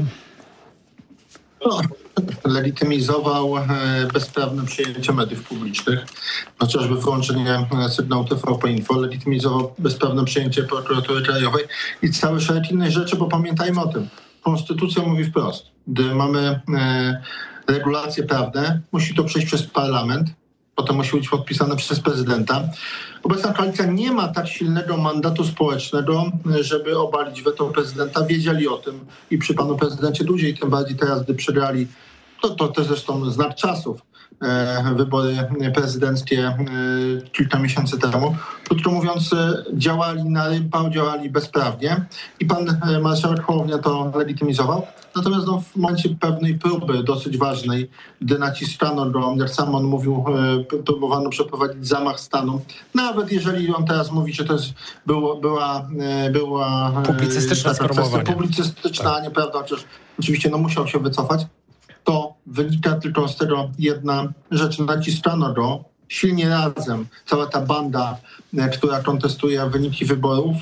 No, legitymizował bezprawne przyjęcie mediów publicznych, chociażby wyłączenie sygnału T V P Info, legitymizował bezprawne przyjęcie prokuratury krajowej i cały szereg innych rzeczy, bo pamiętajmy o tym. Konstytucja mówi wprost, gdy mamy e, regulacje prawne, musi to przejść przez parlament, potem musi być podpisane przez prezydenta. Obecna koalicja nie ma tak silnego mandatu społecznego, żeby obalić weto prezydenta. Wiedzieli o tym i przy panu prezydencie Dudzie, i tym bardziej teraz, gdy przegrali, to, to też zresztą znak czasów, e, wybory prezydenckie e, kilka miesięcy temu. Krótko mówiąc, działali na rympał, działali bezprawnie i pan marszałek Hołownia to legitymizował. Natomiast no, w momencie pewnej próby dosyć ważnej, gdy naciskano go, jak sam on mówił, próbowano przeprowadzić zamach stanu. Nawet jeżeli on teraz mówi, że to jest, było, była, była publicystyczna kwestia publicystyczna, tak. Nieprawda, chociaż oczywiście no, musiał się wycofać, to wynika tylko z tego jedna rzecz. Naciskano go silnie razem, cała ta banda, która kontestuje wyniki wyborów,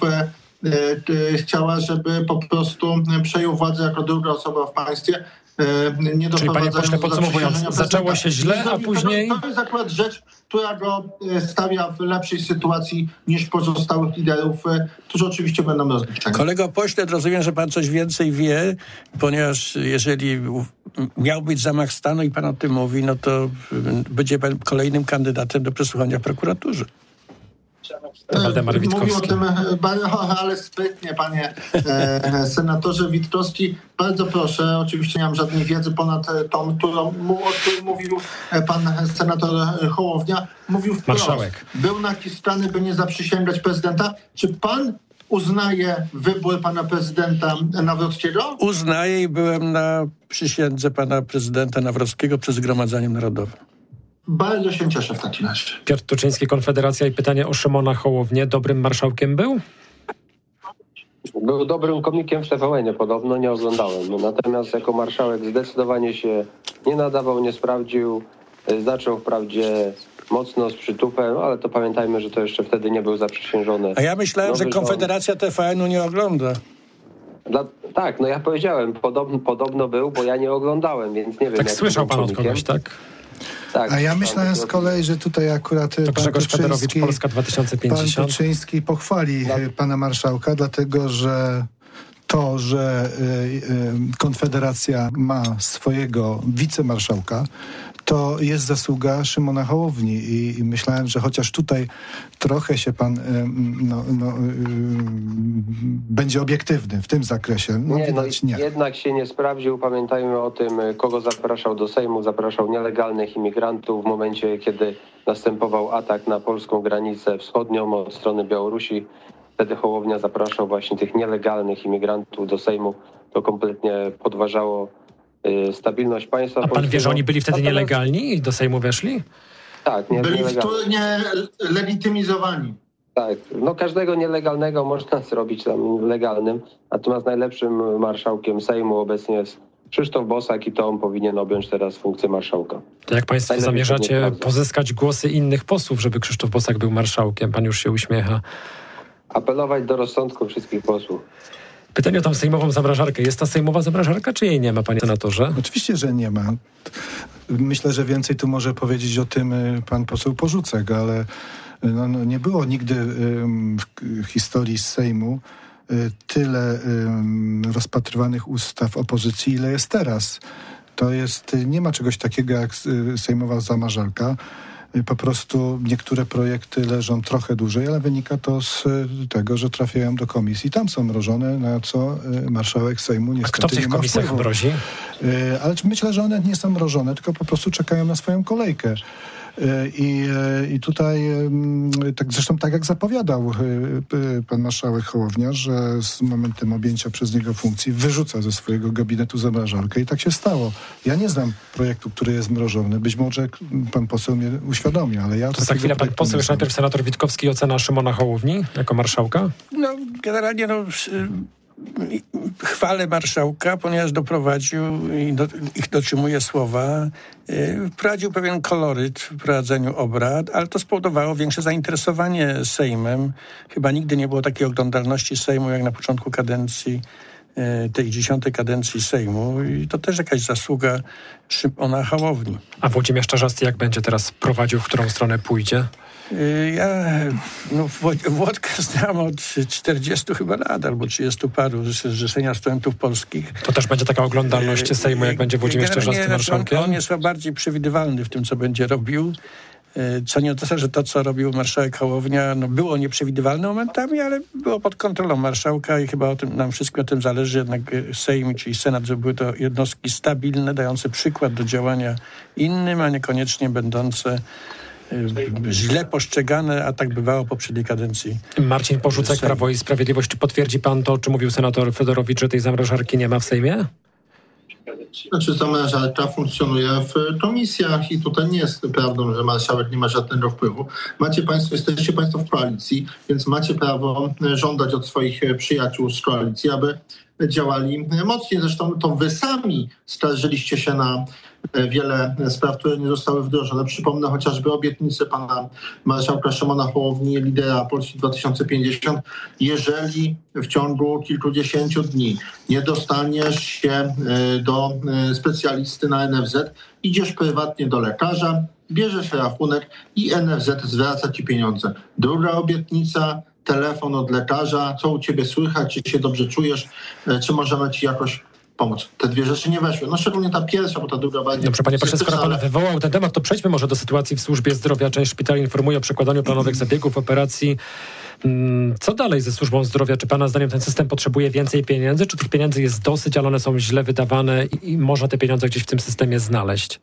chciała, żeby po prostu przejął władzę jako druga osoba w państwie. Nie Czyli panie pośle, podsumowując, zaczęło się źle, a później... To jest akurat rzecz, która go stawia w lepszej sytuacji niż pozostałych liderów, którzy oczywiście będą rozliczeni. Kolego pośle, rozumiem, że pan coś więcej wie, ponieważ jeżeli miał być zamach stanu i pan o tym mówi, no to będzie pan kolejnym kandydatem do przesłuchania w prokuraturze. Waldemar Witkowski. Mówił o tym, ale sprytnie, panie e, senatorze Witkowski. Bardzo proszę, oczywiście nie mam żadnej wiedzy ponad tą, którą, o której mówił pan senator Hołownia. Mówił wprost. Marszałek. Był naciskany, by nie zaprzysięgać prezydenta. Czy pan uznaje wybór pana prezydenta Nawrockiego? Uznaję i byłem na przysiędze pana prezydenta Nawrockiego przed Zgromadzeniem Narodowym. Bardzo się cieszę w takim razie. Piotr Tuczyński, Konfederacja, i pytanie o Szymona Hołownię. Dobrym marszałkiem był? Był dobrym komikiem w T V N-ie, podobno nie oglądałem. Natomiast jako marszałek zdecydowanie się nie nadawał, nie sprawdził. Zaczął wprawdzie mocno z przytupem, ale to pamiętajmy, że to jeszcze wtedy nie był zaprzysiężony. A ja myślałem, że Konfederacja T V N-u nie ogląda. Dla, tak, no ja powiedziałem, podobno, podobno był, bo ja nie oglądałem, więc nie wiem. Tak jak słyszał pan od człowiekiem. kogoś, tak? Tak, A ja tam myślałem z kolei, że tutaj akurat To pan Grzegorz Federowicz, Toczyński, Polska dwa tysiące pięćdziesiąt. pan Toczyński pochwali No. pana marszałka, dlatego że to, że y, y, Konfederacja ma swojego wicemarszałka, to jest zasługa Szymona Hołowni i, i myślałem, że chociaż tutaj trochę się pan y, no, no, y, będzie obiektywny w tym zakresie. No, Nie, no widać, nie. jednak się nie sprawdził. Pamiętajmy o tym, kogo zapraszał do Sejmu. Zapraszał nielegalnych imigrantów w momencie, kiedy następował atak na polską granicę wschodnią od strony Białorusi. Wtedy Hołownia zapraszał właśnie tych nielegalnych imigrantów do Sejmu. To kompletnie podważało y, stabilność państwa A pan polskiego. wie, że oni byli wtedy Natomiast- nielegalni i do Sejmu weszli? Tak, nie, Byli nielegalni. wtórnie legitymizowani. Tak, no każdego nielegalnego można zrobić tam legalnym, natomiast najlepszym marszałkiem Sejmu obecnie jest Krzysztof Bosak i to on powinien objąć teraz funkcję marszałka. To jak państwo Najlepiej zamierzacie pewnie sprawdzę. pozyskać głosy innych posłów, żeby Krzysztof Bosak był marszałkiem? Pan już się uśmiecha. Apelować do rozsądku wszystkich posłów. Pytanie o tą sejmową zamrażarkę. Jest ta sejmowa zamrażarka, czy jej nie ma, panie senatorze? Oczywiście, że nie ma. Myślę, że więcej tu może powiedzieć o tym y, pan poseł Porzucek, ale no, no, nie było nigdy y, w historii Sejmu y, tyle y, rozpatrywanych ustaw opozycji, ile jest teraz. To jest, nie ma czegoś takiego jak y, sejmowa zamrażarka. Po prostu niektóre projekty leżą trochę dłużej, ale wynika to z tego, że trafiają do komisji. Tam są mrożone, na co marszałek Sejmu A niestety kto w tych nie ma komisjach wpływu. mrozi? Y, Ale myślę, że one nie są mrożone, tylko po prostu czekają na swoją kolejkę. Y, I, y, i tutaj, y, tak, zresztą tak jak zapowiadał y, y, pan marszałek Hołownia, że z momentem objęcia przez niego funkcji wyrzuca ze swojego gabinetu zamrażarkę i tak się stało. Ja nie znam projektu, który jest mrożony. Być może pan poseł mnie uświadomi, ale ja... To za takiego chwilę pan projektu poseł, nie już znam. najpierw senator Witkowski, ocena Szymona Hołowni jako marszałka. No, generalnie no, chwalę marszałka, ponieważ doprowadził i do, ich dotrzymuje słowa, yy, wprowadził pewien koloryt w prowadzeniu obrad, ale to spowodowało większe zainteresowanie Sejmem. Chyba nigdy nie było takiej oglądalności Sejmu jak na początku kadencji, yy, tej dziesiątej kadencji Sejmu i to też jakaś zasługa Szymona Hołowni. A Włodzimierz Czarzasty jak będzie teraz prowadził, w którą stronę pójdzie? Ja no, Włodkę znam od czterdziestu chyba lat, albo trzydziestu paru z Zrzeszenia Studentów Polskich. To też będzie taka oglądalność Sejmu, jak będzie Włodzimierz Generalnie, Czarzasty znaczy, on, marszałkiem? on jest bardziej przewidywalny w tym, co będzie robił. Co nie oznacza, że to, co robił marszałek Hołownia, no, było nieprzewidywalne momentami, ale było pod kontrolą marszałka i chyba o tym, nam wszystkim o tym zależy. Jednak Sejm, czyli Senat, żeby były to jednostki stabilne, dające przykład do działania innym, a niekoniecznie będące źle postrzegane, a tak bywało w poprzedniej kadencji. Marcin Porzucek, Sejm. Prawo i Sprawiedliwość. Czy potwierdzi pan to, o czym mówił senator Fedorowicz, że tej zamrażarki nie ma w Sejmie? Znaczy zamrażarka funkcjonuje w komisjach i tutaj nie jest prawdą, że marszałek nie ma żadnego wpływu. Macie państwo, jesteście państwo w koalicji, więc macie prawo żądać od swoich przyjaciół z koalicji, aby działali mocniej. Zresztą to wy sami skarżyliście się na wiele spraw, które nie zostały wdrożone. Przypomnę chociażby obietnicę pana marszałka Szymona Hołowni, lidera Polski dwa tysiące pięćdziesiąt. Jeżeli w ciągu kilkudziesięciu dni nie dostaniesz się do specjalisty na N F Z, idziesz prywatnie do lekarza, bierzesz rachunek i N F Z zwraca ci pieniądze. Druga obietnica, telefon od lekarza, co u ciebie słychać, czy się dobrze czujesz, czy możemy ci jakoś pomóc. Te dwie rzeczy nie weszły. No szczególnie ta pierwsza, bo ta druga bardziej... Dobrze, panie pośle, skoro pan ale- wywołał ten temat, to przejdźmy może do sytuacji w służbie zdrowia. Część szpitali informuje o przekładaniu planowych zabiegów, operacji. Co dalej ze służbą zdrowia? Czy pana zdaniem ten system potrzebuje więcej pieniędzy? Czy tych pieniędzy jest dosyć, ale one są źle wydawane i, i można te pieniądze gdzieś w tym systemie znaleźć?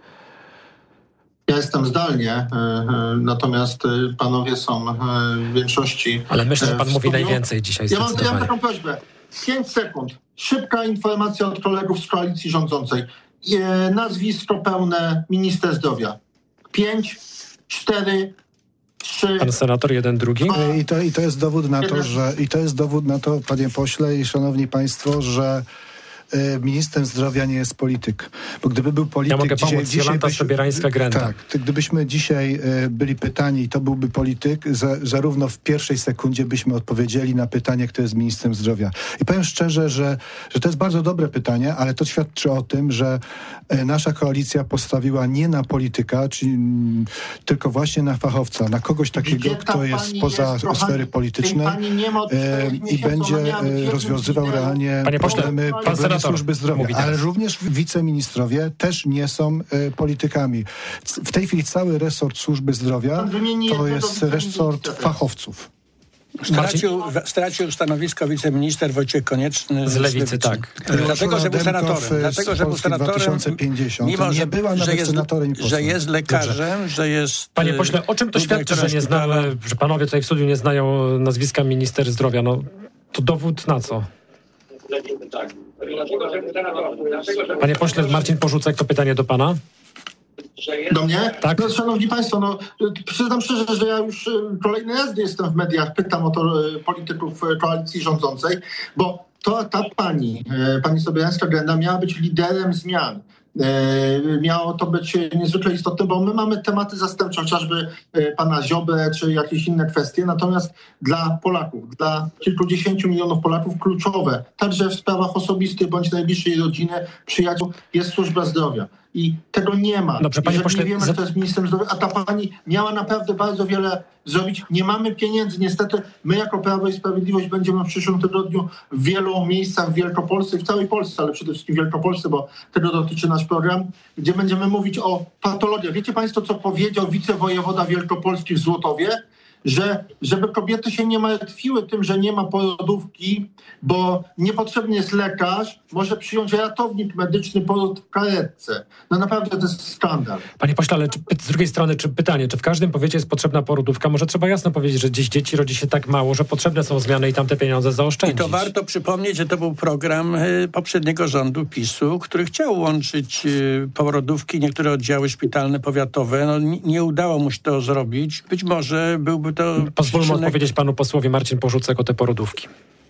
Ja jestem zdalnie, e, e, natomiast e, panowie są e, w większości... Ale myślę, że e, pan w mówi studiu. najwięcej dzisiaj Ja mam, ja mam zdecydowanie. taką prośbę. Pięć sekund. Szybka informacja od kolegów z koalicji rządzącej. E, nazwisko pełne minister zdrowia. Pięć, cztery, trzy... Pan senator, jeden, drugi. I to, I to jest dowód na to, że i to jest dowód na to, panie pośle i szanowni państwo, że e, ministrem zdrowia nie jest polityk. Bo gdyby był polityk... Ja mogę dzisiaj, pomóc, dzisiaj Jolanta byś, Sobierańska-Grenda. Tak, to gdybyśmy dzisiaj e, byli pytani i to byłby polityk, za, zarówno w pierwszej sekundzie byśmy odpowiedzieli na pytanie, kto jest ministrem zdrowia. I powiem szczerze, że, że to jest bardzo dobre pytanie, ale to świadczy o tym, że e, nasza koalicja postawiła nie na polityka, czyli m, tylko właśnie na fachowca, na kogoś takiego, kto jest poza jest sfery politycznej e, i będzie e, rozwiązywał realnie Panie pośle, problemy, pan problemy senator służby zdrowia. mówi Ale teraz. również wiceministrowie też nie są e, politykami. C- W tej chwili cały resort służby zdrowia to jest resort fachowców. Stracił, stracił stanowisko wiceminister Wojciech Konieczny z Lewicy, tak. Dlatego, że był senatorem. z Dlatego, że był Polski senatorem, dwa tysiące pięćdziesiąt. mimo nie że, była nawet że, jest, senatorem i posłem. że jest lekarzem, że jest... Panie pośle, o czym to świadczy, że nie znamy, że panowie tutaj w studiu nie znają nazwiska minister zdrowia? No, to dowód na co? Panie pośle, Marcin Porzucek, to pytanie do pana. Do mnie? Tak. No, szanowni państwo, no, przyznam szczerze, że ja już kolejny raz jestem w mediach, pytam o to polityków koalicji rządzącej, bo to ta pani, pani Sobierańska-Grenda miała być liderem zmian. Miało to być niezwykle istotne, bo my mamy tematy zastępcze, chociażby pana Ziobrę czy jakieś inne kwestie, natomiast dla Polaków, dla kilkudziesięciu milionów Polaków kluczowe, także w sprawach osobistych bądź najbliższej rodziny, przyjaciół, jest służba zdrowia. I tego nie ma. Dobrze, panie Jeżeli pośle, nie wiemy, za... kto jest ministrem zdrowia, a ta pani miała naprawdę bardzo wiele zrobić. Nie mamy pieniędzy. Niestety my jako Prawo i Sprawiedliwość będziemy w przyszłym tygodniu w wielu miejscach w Wielkopolsce, w całej Polsce, ale przede wszystkim w Wielkopolsce, bo tego dotyczy nasz program, gdzie będziemy mówić o patologiach. Wiecie państwo, co powiedział wicewojewoda wielkopolski w Złotowie? Że żeby kobiety się nie martwiły tym, że nie ma porodówki, bo niepotrzebny jest lekarz, może przyjąć ratownik medyczny poród w karetce. No naprawdę to jest skandal. Panie pośle, ale czy, z drugiej strony czy pytanie, czy w każdym powiecie jest potrzebna porodówka? Może trzeba jasno powiedzieć, że dziś dzieci rodzi się tak mało, że potrzebne są zmiany i tam te pieniądze zaoszczędzić. I to warto przypomnieć, że to był program y, poprzedniego rządu PiSu, który chciał łączyć y, porodówki, niektóre oddziały szpitalne, powiatowe. No, n- nie udało mu się to zrobić. Być może byłby to... Pozwólmy przyczynek... odpowiedzieć panu posłowi Marcin Porzucek o te porodówki.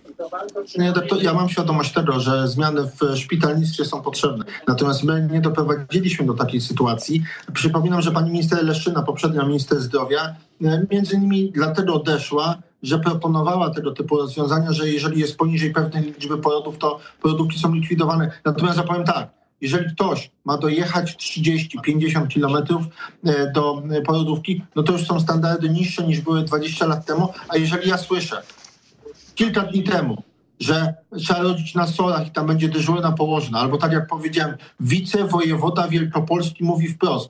Nie, to ja mam świadomość tego, że zmiany w szpitalnictwie są potrzebne. Natomiast my nie doprowadziliśmy do takiej sytuacji. Przypominam, że pani minister Leszczyna, poprzednia minister zdrowia, między innymi dlatego odeszła, że proponowała tego typu rozwiązania, że jeżeli jest poniżej pewnej liczby porodów, to porodówki są likwidowane. Natomiast ja powiem tak, jeżeli ktoś ma dojechać trzydzieści pięćdziesiąt kilometrów do porodówki, no to już są standardy niższe niż były dwadzieścia lat temu, a jeżeli ja słyszę kilka dni temu, że trzeba rodzić na Solach i tam będzie dyżurna położna, albo tak jak powiedziałem, wicewojewoda wielkopolski mówi wprost,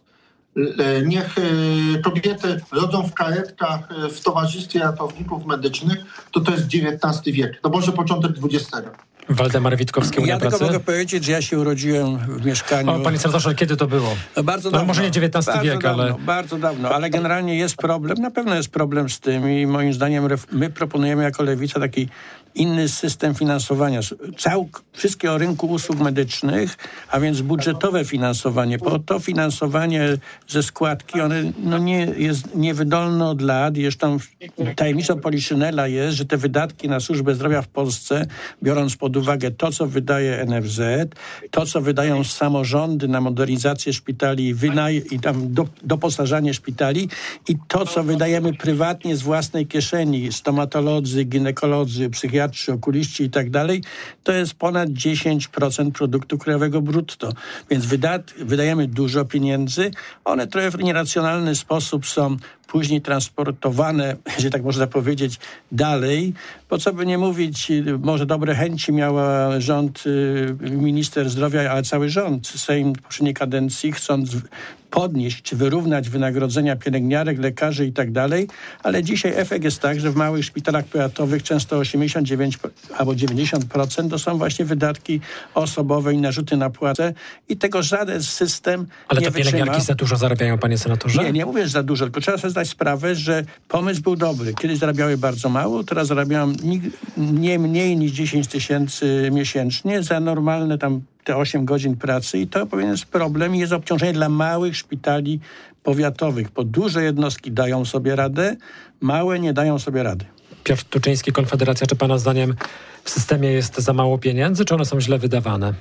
niech kobiety rodzą w karetkach w towarzystwie ratowników medycznych, to to jest dziewiętnasty wiek, to może początek dwudziestego. Waldemar Witkowski, Unia Ja Pracy. tylko mogę powiedzieć, że ja się urodziłem w mieszkaniu... O, panie senatorze, kiedy to było? No, bardzo no, dawno. może nie dziewiętnasty bardzo wiek, dawno, ale... Bardzo dawno, ale generalnie jest problem, na pewno jest problem z tym i moim zdaniem my proponujemy jako Lewica taki inny system finansowania. Cał, wszystkie o rynku usług medycznych, a więc budżetowe finansowanie. Bo to finansowanie ze składki, one no nie, jest niewydolne od lat. Zresztą tajemnicą Poliszynela jest, że te wydatki na służbę zdrowia w Polsce, biorąc pod uwagę to, co wydaje N F Z, to, co wydają samorządy na modernizację szpitali wynaj- i tam do, doposażanie szpitali i to, co wydajemy prywatnie z własnej kieszeni, stomatolodzy, ginekolodzy, psychiatrzy, okuliści i tak dalej, to jest ponad dziesięć procent produktu krajowego brutto. Więc wydat- wydajemy dużo pieniędzy. One trochę w nieracjonalny sposób są później transportowane, że tak można powiedzieć, dalej. Bo co by nie mówić, może dobre chęci miała rząd, minister zdrowia, ale cały rząd, Sejm w poprzedniej kadencji, chcąc podnieść czy wyrównać wynagrodzenia pielęgniarek, lekarzy i tak dalej, ale dzisiaj efekt jest tak, że w małych szpitalach powiatowych często osiemdziesiąt dziewięć albo dziewięćdziesiąt procent to są właśnie wydatki osobowe i narzuty na płacę i tego żaden system ale nie to wytrzyma. pielęgniarki za dużo zarabiają, panie senatorze? Nie, nie mówię, że za dużo, tylko trzeba sobie zdać sprawę, że pomysł był dobry. Kiedyś zarabiały bardzo mało, teraz zarabiają nie mniej niż dziesięć tysięcy miesięcznie za normalne tam te osiem godzin pracy i to powinien być problem i jest obciążenie dla małych szpitali powiatowych, bo duże jednostki dają sobie radę, małe nie dają sobie rady. Piotr Tuczyński, Konfederacja. Czy pana zdaniem w systemie jest za mało pieniędzy, czy one są źle wydawane?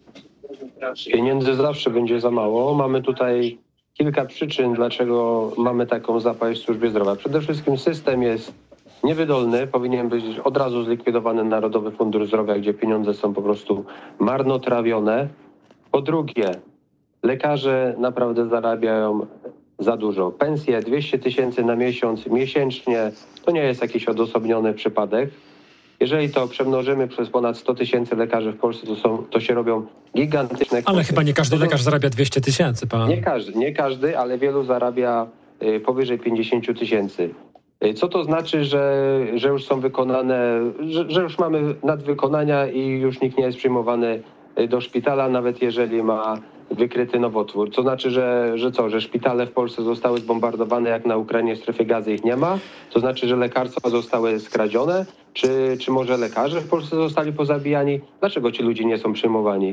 Pieniędzy zawsze będzie za mało. Mamy tutaj kilka przyczyn, dlaczego mamy taką zapaść w służbie zdrowia. Przede wszystkim system jest niewydolny. Powinien być od razu zlikwidowany Narodowy Fundusz Zdrowia, gdzie pieniądze są po prostu marnotrawione. Po drugie, lekarze naprawdę zarabiają za dużo. Pensje dwieście tysięcy na miesiąc, miesięcznie, to nie jest jakiś odosobniony przypadek. Jeżeli to przemnożymy przez ponad sto tysięcy lekarzy w Polsce, to, są, to się robią gigantyczne kwoty. Ale chyba nie każdy lekarz zarabia dwieście tysięcy, pan. Nie każdy, nie każdy, ale wielu zarabia y, powyżej pięćdziesiąt tysięcy. Y, co to znaczy, że, że już są wykonane, że, że już mamy nadwykonania i już nikt nie jest przyjmowany y, do szpitala, nawet jeżeli ma wykryty nowotwór. To znaczy, że, że co, że szpitale w Polsce zostały zbombardowane jak na Ukrainie, w strefie gazy ich nie ma? To znaczy, że lekarstwa zostały skradzione? Czy, czy może lekarze w Polsce zostali pozabijani? Dlaczego ci ludzie nie są przyjmowani?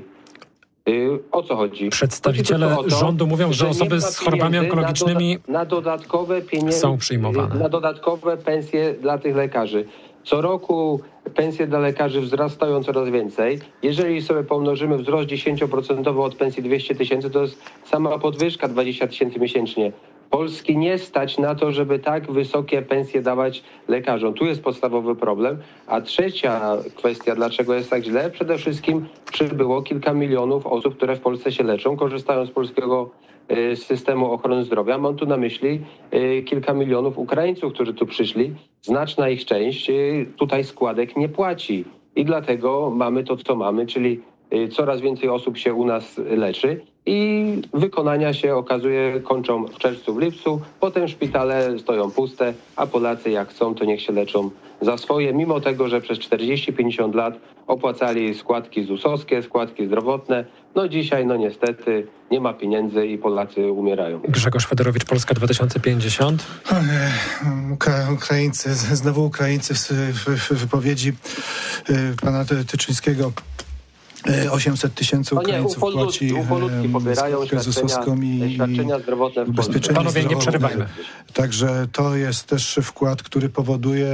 Yy, o co chodzi? Przedstawiciele chodzi to, rządu mówią, że, że osoby z chorobami onkologicznymi na, doda- na dodatkowe pieniądze są przyjmowane. Na dodatkowe pensje dla tych lekarzy. Co roku pensje dla lekarzy wzrastają coraz więcej. Jeżeli sobie pomnożymy wzrost dziesięć procent od pensji dwieście tysięcy, to jest sama podwyżka dwadzieścia tysięcy miesięcznie. Polski nie stać na to, żeby tak wysokie pensje dawać lekarzom. Tu jest podstawowy problem. A trzecia kwestia, dlaczego jest tak źle? Przede wszystkim przybyło kilka milionów osób, które w Polsce się leczą, korzystają z polskiego y, systemu ochrony zdrowia. Mam tu na myśli y, kilka milionów Ukraińców, którzy tu przyszli. Znaczna ich część y, tutaj składek nie płaci. I dlatego mamy to, co mamy, czyli y, coraz więcej osób się u nas leczy. I wykonania się, okazuje, kończą w czerwcu, w lipcu. Potem szpitale stoją puste, a Polacy jak chcą, to niech się leczą za swoje, mimo tego, że przez czterdzieści pięćdziesiąt lat opłacali składki zusowskie, składki zdrowotne. No dzisiaj, no niestety, nie ma pieniędzy i Polacy umierają. Grzegorz Federowicz, Polska dwa tysiące pięćdziesiąt. Ukra- Ukraińcy, znowu Ukraińcy w, w, w wypowiedzi pana Tyczyńskiego. osiemset tysięcy Ukraińców no nie, płaci ufolutki pobierają świadczenia, i świadczenia zdrowotne w Polsce. Panowie, nie przerywajmy. Także to jest też wkład, który powoduje,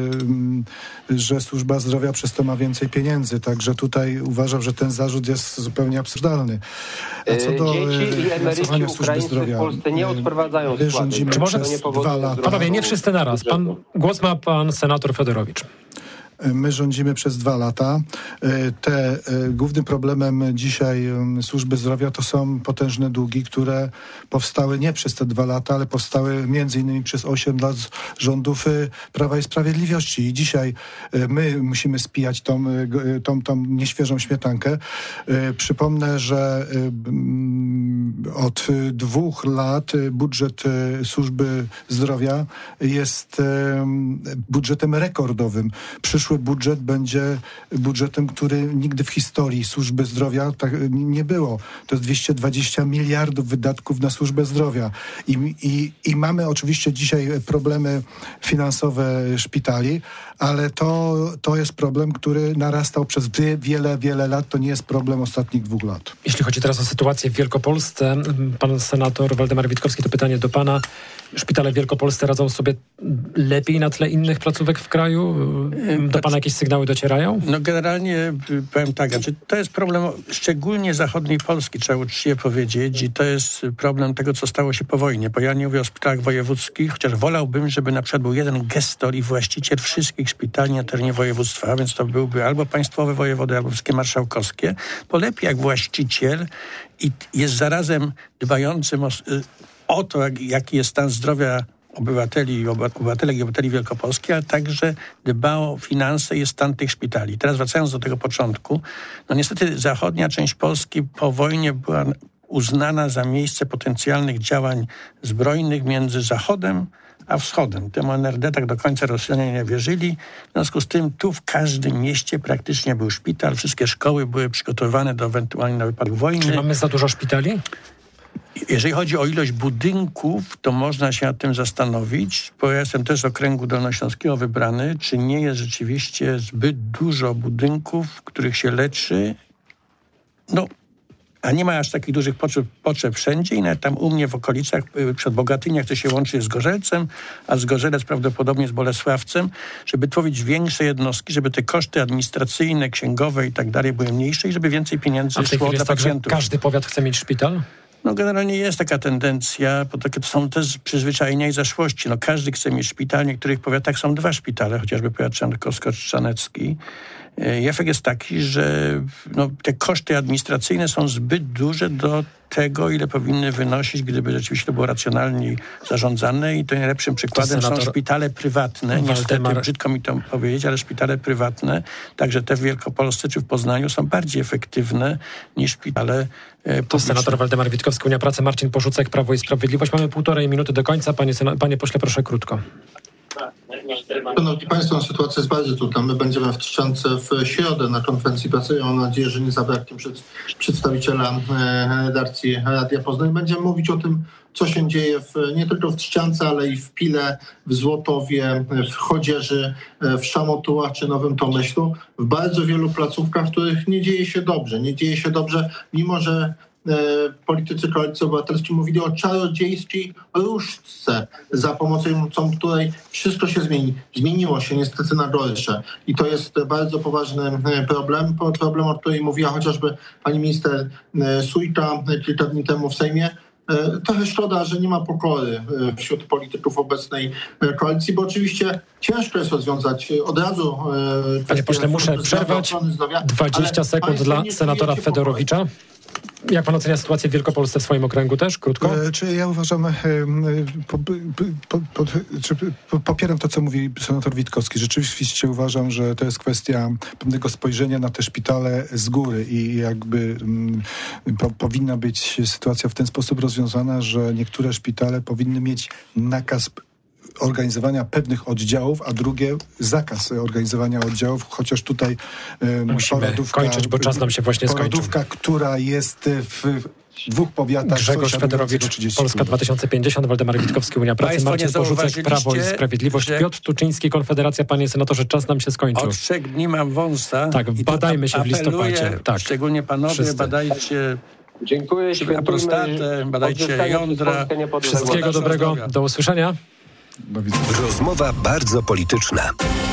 że służba zdrowia przez to ma więcej pieniędzy. Także tutaj uważam, że ten zarzut jest zupełnie absurdalny. A co do dzieci i emeryci Ukraińcy w Polsce nie odprowadzają składek. Czy może dwa lata. Panowie, nie wszyscy naraz. Pan, głos ma pan senator Federowicz. My rządzimy przez dwa lata. Te, głównym problemem dzisiaj służby zdrowia to są potężne długi, które powstały nie przez te dwa lata, ale powstały między innymi przez osiem lat rządów Prawa i Sprawiedliwości. I dzisiaj my musimy spijać tą, tą, tą nieświeżą śmietankę. Przypomnę, że od dwóch lat budżet służby zdrowia jest budżetem rekordowym. Przyszły budżet będzie budżetem, który nigdy w historii służby zdrowia tak nie było. To jest dwieście dwadzieścia miliardów wydatków na służbę zdrowia. I, i, i mamy oczywiście dzisiaj problemy finansowe szpitali, ale to, to jest problem, który narastał przez wiele, wiele lat. To nie jest problem ostatnich dwóch lat. Jeśli chodzi teraz o sytuację w Wielkopolsce, pan senator Waldemar Witkowski, to pytanie do pana. Szpitale w Wielkopolsce radzą sobie lepiej na tle innych placówek w kraju? Do pana jakieś sygnały docierają? No generalnie powiem tak, znaczy to jest problem szczególnie zachodniej Polski, trzeba uczciwie powiedzieć, i to jest problem tego, co stało się po wojnie, bo ja nie mówię o szpitalach wojewódzkich, chociaż wolałbym, żeby na przykład był jeden gestor i właściciel wszystkich szpitali na terenie województwa, więc to byłby albo państwowe wojewody, albo wszystkie marszałkowskie, bo lepiej jak właściciel i jest zarazem dbającym o, o to, jak, jaki jest stan zdrowia obywateli, obywatelek i obywateli Wielkopolski, ale także dba o finanse i stan tych szpitali. Teraz wracając do tego początku, no niestety zachodnia część Polski po wojnie była uznana za miejsce potencjalnych działań zbrojnych między Zachodem a Wschodem. Temu N R D tak do końca Rosjanie nie wierzyli. W związku z tym tu w każdym mieście praktycznie był szpital, wszystkie szkoły były przygotowane do ewentualnie na wypadek wojny. Czy mamy za dużo szpitali? Jeżeli chodzi o ilość budynków, to można się nad tym zastanowić, bo ja jestem też z okręgu dolnośląskiego wybrany, czy nie jest rzeczywiście zbyt dużo budynków, w których się leczy. No, a nie ma aż takich dużych potrzeb, potrzeb wszędzie i nawet tam u mnie w okolicach, przed Bogatyniach, to się łączy z Gorzelcem, a Zgorzelec prawdopodobnie z Bolesławcem, żeby tworzyć większe jednostki, żeby te koszty administracyjne, księgowe i tak dalej były mniejsze i żeby więcej pieniędzy a w tej szło chwili dla jest tak, że pacjentów. każdy powiat chce mieć szpital? No generalnie jest taka tendencja, bo takie to są też przyzwyczajenia i zaszłości. No każdy chce mieć szpital, w niektórych powiatach są dwa szpitale, chociażby powiat czarnkowsko-trzanecki. I efekt jest taki, że no, te koszty administracyjne są zbyt duże do tego, ile powinny wynosić, gdyby rzeczywiście to było racjonalnie zarządzane i to najlepszym przykładem są szpitale prywatne. Niestety, brzydko mi to powiedzieć, ale szpitale prywatne, także te w Wielkopolsce czy w Poznaniu są bardziej efektywne niż szpitale publiczne. To senator Waldemar Witkowski, Unia Pracy, Marcin Porzucek, Prawo i Sprawiedliwość. Mamy półtorej minuty do końca. Panie, sena- panie pośle, proszę krótko. Szanowni Państwo, sytuacja jest bardzo trudna. My będziemy w Trzciance w środę na konferencji prasowej. Mam nadzieję, że nie zabraknie przed, przedstawiciela redakcji Radia Poznań. Będziemy mówić o tym, co się dzieje w, nie tylko w Trzciance, ale i w Pile, w Złotowie, w Chodzieży, w Szamotułach czy Nowym Tomyślu. W bardzo wielu placówkach, w których nie dzieje się dobrze. Nie dzieje się dobrze, mimo że politycy Koalicji Obywatelskiej mówili o czarodziejskiej różdżce, za pomocą której wszystko się zmieni. Zmieniło się niestety na gorsze. I to jest bardzo poważny problem. Problem, o którym mówiła chociażby pani minister Sójka kilka dni temu w Sejmie. Trochę szkoda, że nie ma pokory wśród polityków obecnej koalicji, bo oczywiście ciężko jest rozwiązać od razu. Panie pośle, muszę przerwać. dwadzieścia sekund dla senatora Fedorowicza. Jak pan ocenia sytuację w Wielkopolsce w swoim okręgu też? Krótko. E, czy ja uważam, e, po, po, po, czy, po, popieram to, co mówi senator Witkowski. Rzeczywiście uważam, że to jest kwestia pewnego spojrzenia na te szpitale z góry i jakby m, po, powinna być sytuacja w ten sposób rozwiązana, że niektóre szpitale powinny mieć nakaz organizowania pewnych oddziałów, a drugie zakaz organizowania oddziałów, chociaż tutaj um, musimy porodówka, kończyć, bo czas nam się właśnie skończył. Porodówka, która jest w dwóch powiatach. Grzegorz Fedorowicz, Polska dwa tysiące pięćdziesiąt, Waldemar Witkowski, Unia Pracy, Państwo Marcin Porzucek, Prawo i Sprawiedliwość, że... Piotr Tuczyński, Konfederacja. Panie senatorze, czas nam się skończył. Od trzech dni mam wąsa. Tak, badajmy się w listopadzie. Tak. Szczególnie panowie, Wszyscy. badajcie... Dziękuję, prostatę, badajcie jądra. Wszystkiego dobrego, do usłyszenia. Rozmowa bardzo polityczna.